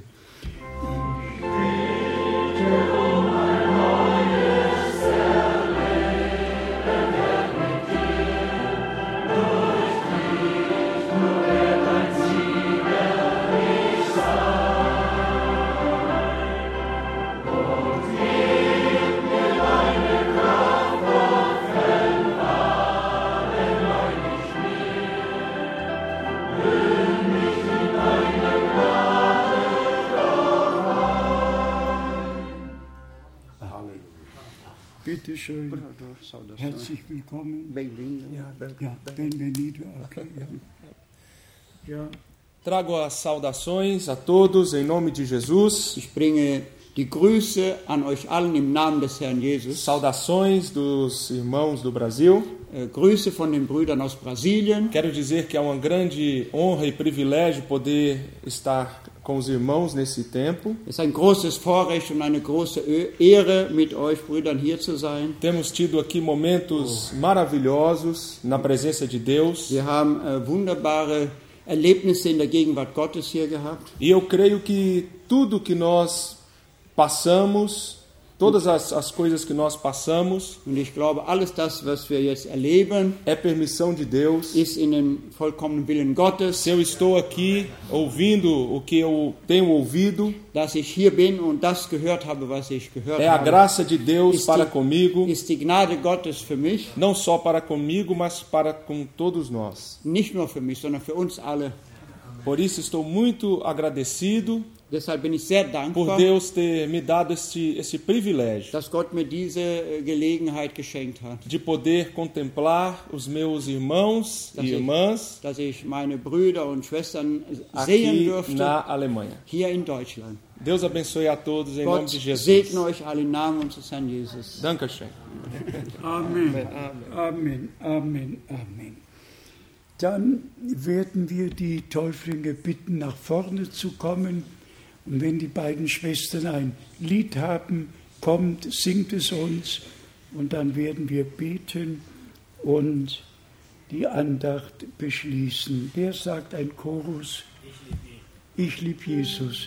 Bitte schön. Herzlich willkommen. Ja, benvenido. Okay, ja. Trago as saudações a todos em nome de Jesus. Ich bringe die Grüße an euch allen im Namen des Herrn Jesus. Saudações dos irmãos do Brasil. Grüße von den Brüdern aus Brasilien. Quero dizer que é uma grande honra e privilégio poder estar com os irmãos nesse tempo. Es ist ein großes Vorrecht und eine große Ehre, mit euch Brüdern hier zu sein. Temos tido aqui momentos maravilhosos na presença de Deus. Wir haben wunderbare Erlebnisse in der Gegenwart Gottes hier gehabt. E eu creio que tudo que nós passamos, todas as coisas que nós passamos, Und ich glaube, alles das, was wir jetzt erleben, é permissão de Deus. ist in dem vollkommenen Willen Gottes. Se eu estou aqui ouvindo o que eu tenho ouvido, Dass ich hier bin und das gehört habe, was ich gehört é a habe, graça de Deus Ist para die- comigo, ist die Gnade Gottes für mich. não só para comigo, mas para com todos nós. Nicht nur für mich, sondern für uns alle. Por isso estou muito agradecido Deshalb bin ich sehr por dankbar, Deus ter me dado esse privilégio dass Gott mir diese Gelegenheit geschenkt hat. de poder contemplar os meus irmãos e irmãs Dass ich meine Brüder und Schwestern sehen aqui durfte, na Alemanha. hier in Deutschland. Deus abençoe a todos em nome Gott de Jesus. segne euch alle im Namen unseres Herrn Jesus. Dankeschön. Amen. Amen. Amen. Amen. Dann werden wir die Täuflinge bitten, nach vorne zu kommen. Und wenn die beiden Schwestern ein Lied haben, kommt, singt es uns. Und dann werden wir beten und die Andacht beschließen. Wer sagt ein Chorus? Ich lieb Jesus.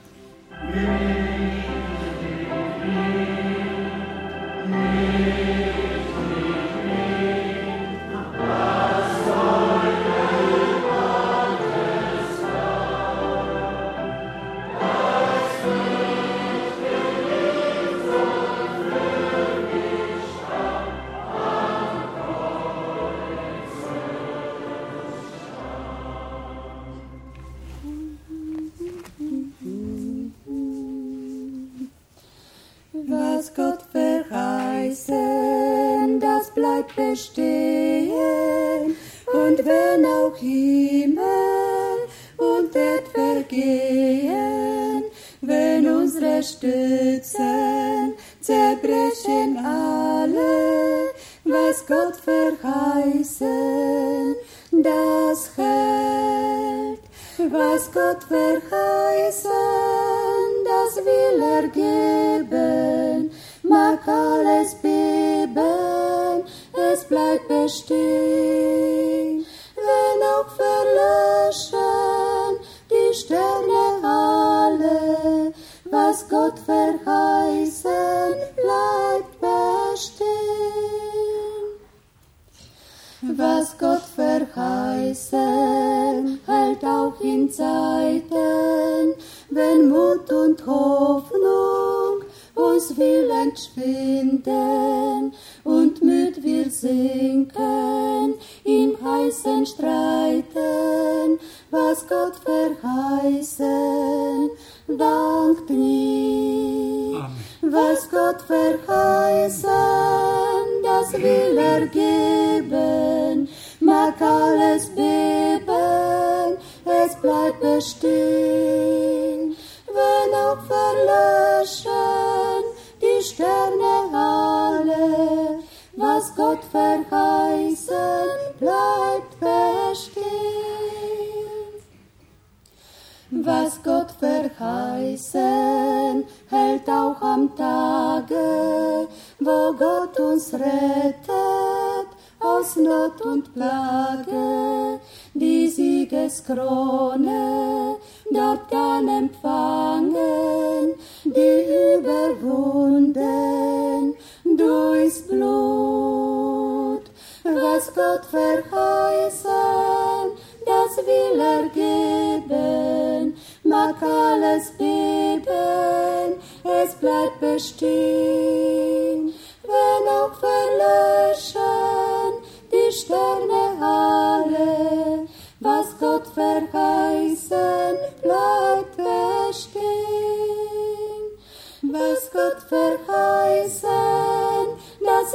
Was Gott verheißen, das bleibt bestehen. Und wenn auch Himmel und Erd vergehen, wenn unsere Stützen zerbrechen alle, was Gott verheißen, das hält. Was Gott verheißen, das will er geben, mag alles beben, es bleibt bestehen. Wenn auch verlöschen die Sterne alle, was Gott verheißen, bleibt bestehen. Was Gott verheißen, hält auch in Zeiten, wenn Mut und Hoffnung uns will entschwinden und müd wir sinken im heißen Streiten, was Gott verheißen, dankt nie. Was Gott verheißen, das will er geben, mag alles beben, es bleibt bestehen. Wenn auch verlöschen die Sterne alle, was Gott verheißen, bleibt bestehen. Was Gott verheißen, hält auch am Tage, wo Gott uns rettet aus Not und Plage, die Siegeskrone dort kann empfangen, die überwunden durchs Blut. Was Gott verheißen, das will er geben, mag alles beben, es bleibt bestehen. Wenn auch verlöschen die Sterne alle, was Gott verheißen, bleibt bestehen. Was Gott verheißen,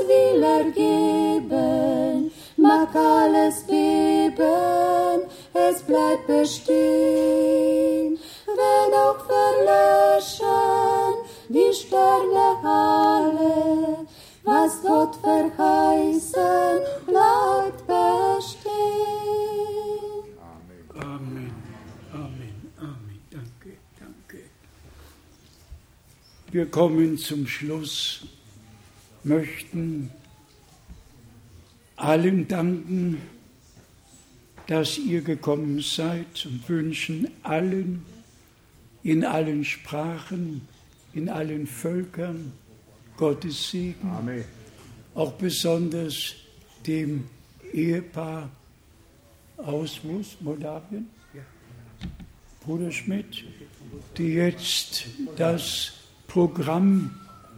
will er geben, mag alles beben, es bleibt bestehen. Wenn auch verlöschen die Sterne alle, was Gott verheißen, bleibt bestehen. Amen, Amen, Amen. Danke, danke. Wir kommen zum Schluss, möchten allen danken, dass ihr gekommen seid und wünschen allen, in allen Sprachen, in allen Völkern Gottes Segen. Amen. Auch besonders dem Ehepaar aus Moldawien, Bruder Schmidt, die jetzt das Programm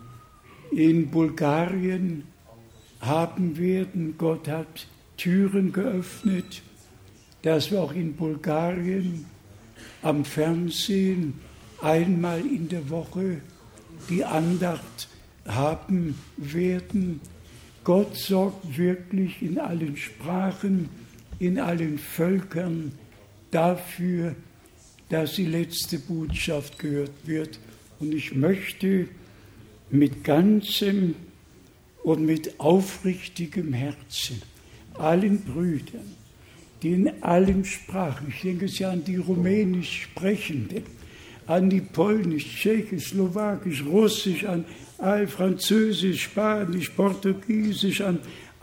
in Bulgarien haben werden. Gott hat Türen geöffnet, dass wir auch in Bulgarien am Fernsehen einmal in der Woche die Andacht haben werden. Gott sorgt wirklich in allen Sprachen, in allen Völkern dafür, dass die letzte Botschaft gehört wird. Und ich möchte mit ganzem und mit aufrichtigem Herzen allen Brüdern, die in allen Sprachen, ich denke es ja an die Rumänisch Sprechenden, an die Polnisch, Tschechisch, Slowakisch, Russisch, an Französisch, Spanisch, Portugiesisch, an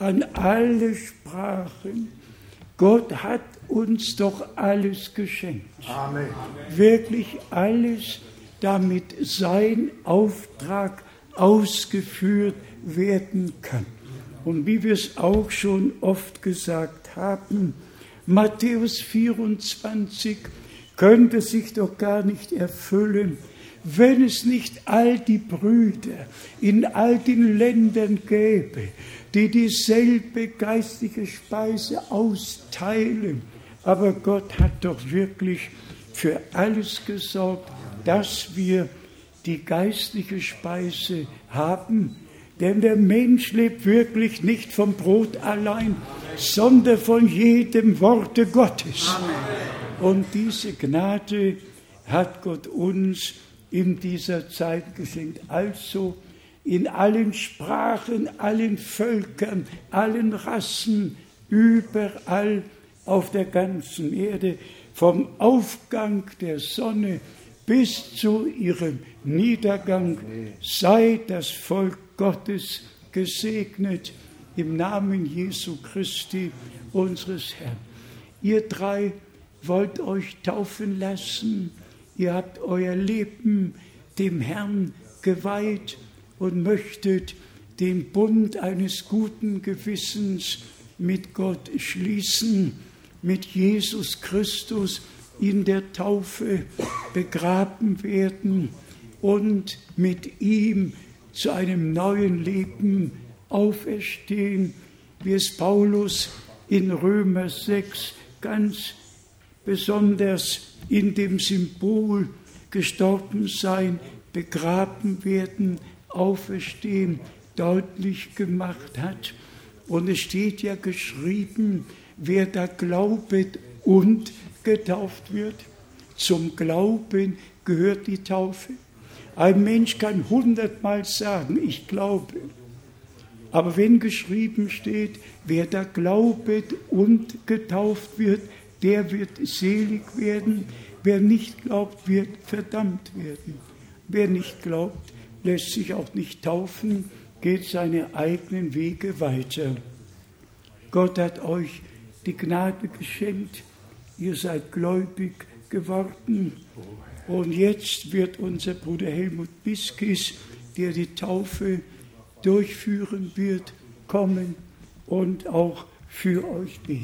alle Sprachen. Gott hat uns doch alles geschenkt. Amen. Wirklich alles, damit sein Auftrag ausgeführt werden kann. Und wie wir es auch schon oft gesagt haben, Matthäus 24 könnte sich doch gar nicht erfüllen, wenn es nicht all die Brüder in all den Ländern gäbe, die dieselbe geistliche Speise austeilen. Aber Gott hat doch wirklich für alles gesorgt, dass wir die geistliche Speise haben. Denn der Mensch lebt wirklich nicht vom Brot allein, sondern von jedem Worte Gottes. Amen. Und diese Gnade hat Gott uns in dieser Zeit geschenkt. Also in allen Sprachen, allen Völkern, allen Rassen, überall auf der ganzen Erde, vom Aufgang der Sonne bis zu ihrem Niedergang, sei das Volk Gottes gesegnet im Namen Jesu Christi, unseres Herrn. Ihr drei wollt euch taufen lassen, ihr habt euer Leben dem Herrn geweiht und möchtet den Bund eines guten Gewissens mit Gott schließen, mit Jesus Christus in der Taufe begraben werden und mit ihm zu einem neuen Leben auferstehen, wie es Paulus in Römer 6 ganz besonders in dem Symbol gestorben sein, begraben werden, auferstehen, deutlich gemacht hat. Und es steht ja geschrieben, wer da glaubet und getauft wird. Zum Glauben gehört die Taufe. Ein Mensch kann 100-mal sagen, ich glaube. Aber wenn geschrieben steht, wer da glaubet und getauft wird, der wird selig werden. Wer nicht glaubt, wird verdammt werden. Wer nicht glaubt, lässt sich auch nicht taufen, geht seine eigenen Wege weiter. Gott hat euch die Gnade geschenkt. Ihr seid gläubig geworden. Und jetzt wird unser Bruder Helmut Biskis, der die Taufe durchführen wird, kommen und auch für euch beten.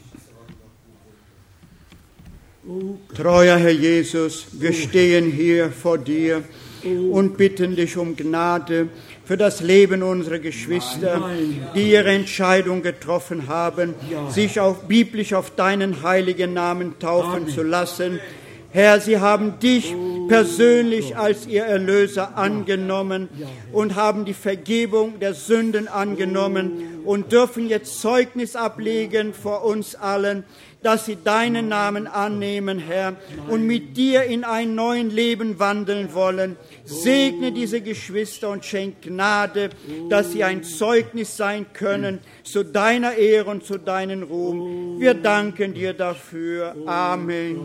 Treuer Herr Jesus, wir stehen hier vor dir und bitten dich um Gnade für das Leben unserer Geschwister, die ihre Entscheidung getroffen haben, sich auch biblisch auf deinen heiligen Namen taufen zu lassen. Herr, sie haben dich persönlich als ihr Erlöser angenommen und haben die Vergebung der Sünden angenommen und dürfen jetzt Zeugnis ablegen vor uns allen, dass sie deinen Namen annehmen, Herr, und mit dir in einen neuen Leben wandeln wollen. Segne diese Geschwister und schenk Gnade, dass sie ein Zeugnis sein können zu deiner Ehre und zu deinem Ruhm. Wir danken dir dafür. Amen.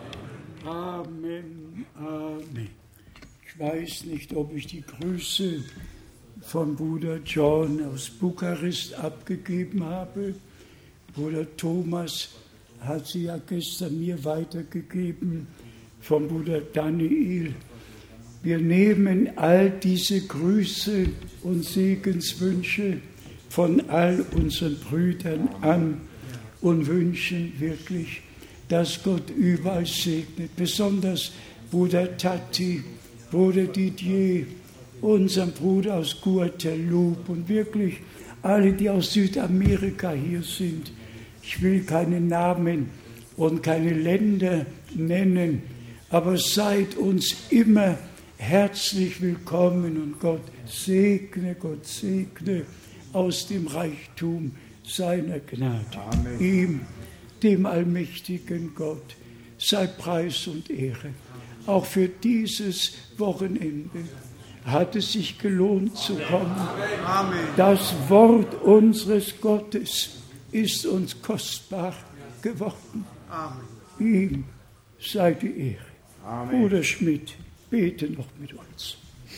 Amen. Amen. Ich weiß nicht, ob ich die Grüße von Bruder John aus Bukarest abgegeben habe. Bruder Thomas hat sie ja gestern mir weitergegeben von Bruder Daniel. Wir nehmen all diese Grüße und Segenswünsche von all unseren Brüdern an und wünschen wirklich, dass Gott überall segnet. Besonders Bruder Tati, Bruder Didier, unseren Bruder aus Guadeloupe und wirklich alle, die aus Südamerika hier sind. Ich will keine Namen und keine Länder nennen, aber seid uns immer herzlich willkommen und Gott segne aus dem Reichtum seiner Gnade. Amen. Ihm, dem allmächtigen Gott, sei Preis und Ehre. Auch für dieses Wochenende hat es sich gelohnt zu kommen. Amen. Das Wort unseres Gottes ist uns kostbar geworden. Amen. Ihm sei die Ehre. Amen. Bruder Schmidt, bete noch mit uns.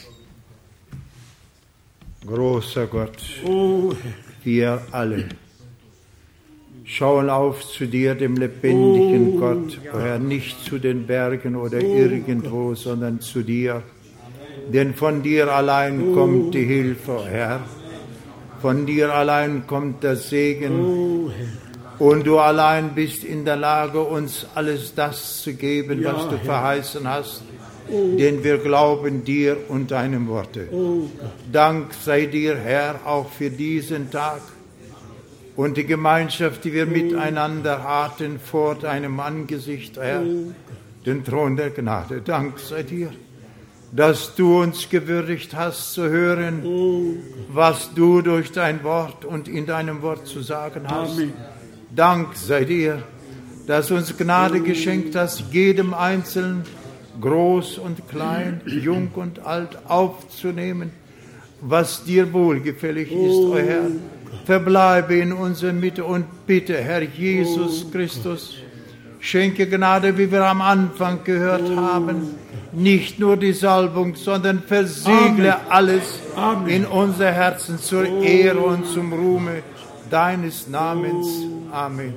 Großer Gott, Oh, wir alle schauen auf zu dir, dem lebendigen Gott, o Herr, nicht zu den Bergen oder irgendwo, sondern zu dir. Denn von dir allein kommt die Hilfe, o Herr. Von dir allein kommt der Segen. Und du allein bist in der Lage, uns alles das zu geben, was du verheißen hast. Denn wir glauben dir und deinem Worte. Dank sei dir, Herr, auch für diesen Tag und die Gemeinschaft, die wir miteinander hatten vor deinem Angesicht, Herr, den Thron der Gnade. Dank sei dir, dass du uns gewürdigt hast zu hören, was du durch dein Wort und in deinem Wort zu sagen hast. Amen. Dank sei dir, dass uns Gnade geschenkt hast, jedem Einzelnen, groß und klein, jung und alt, aufzunehmen, was dir wohlgefällig ist, o Herr. Verbleibe in unserer Mitte und bitte, Herr Jesus Christus, schenke Gnade, wie wir am Anfang gehört haben, nicht nur die Salbung, sondern versiegle alles in unser Herzen zur Ehre und zum Ruhme deines Namens. Amen.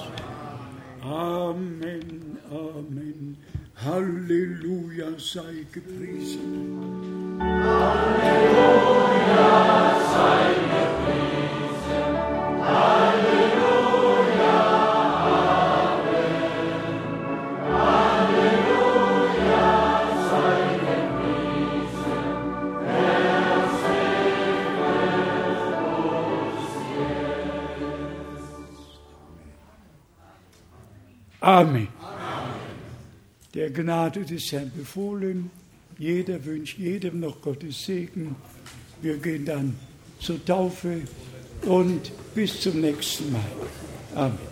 Amen, Amen. Halleluja sei gepriesen. Halleluja sei gepriesen. Halleluja, Amen. Halleluja sei gepriesen. Er segnet uns jetzt. Amen. Der Gnade des Herrn befohlen. Jeder wünscht jedem noch Gottes Segen. Wir gehen dann zur Taufe und bis zum nächsten Mal. Amen.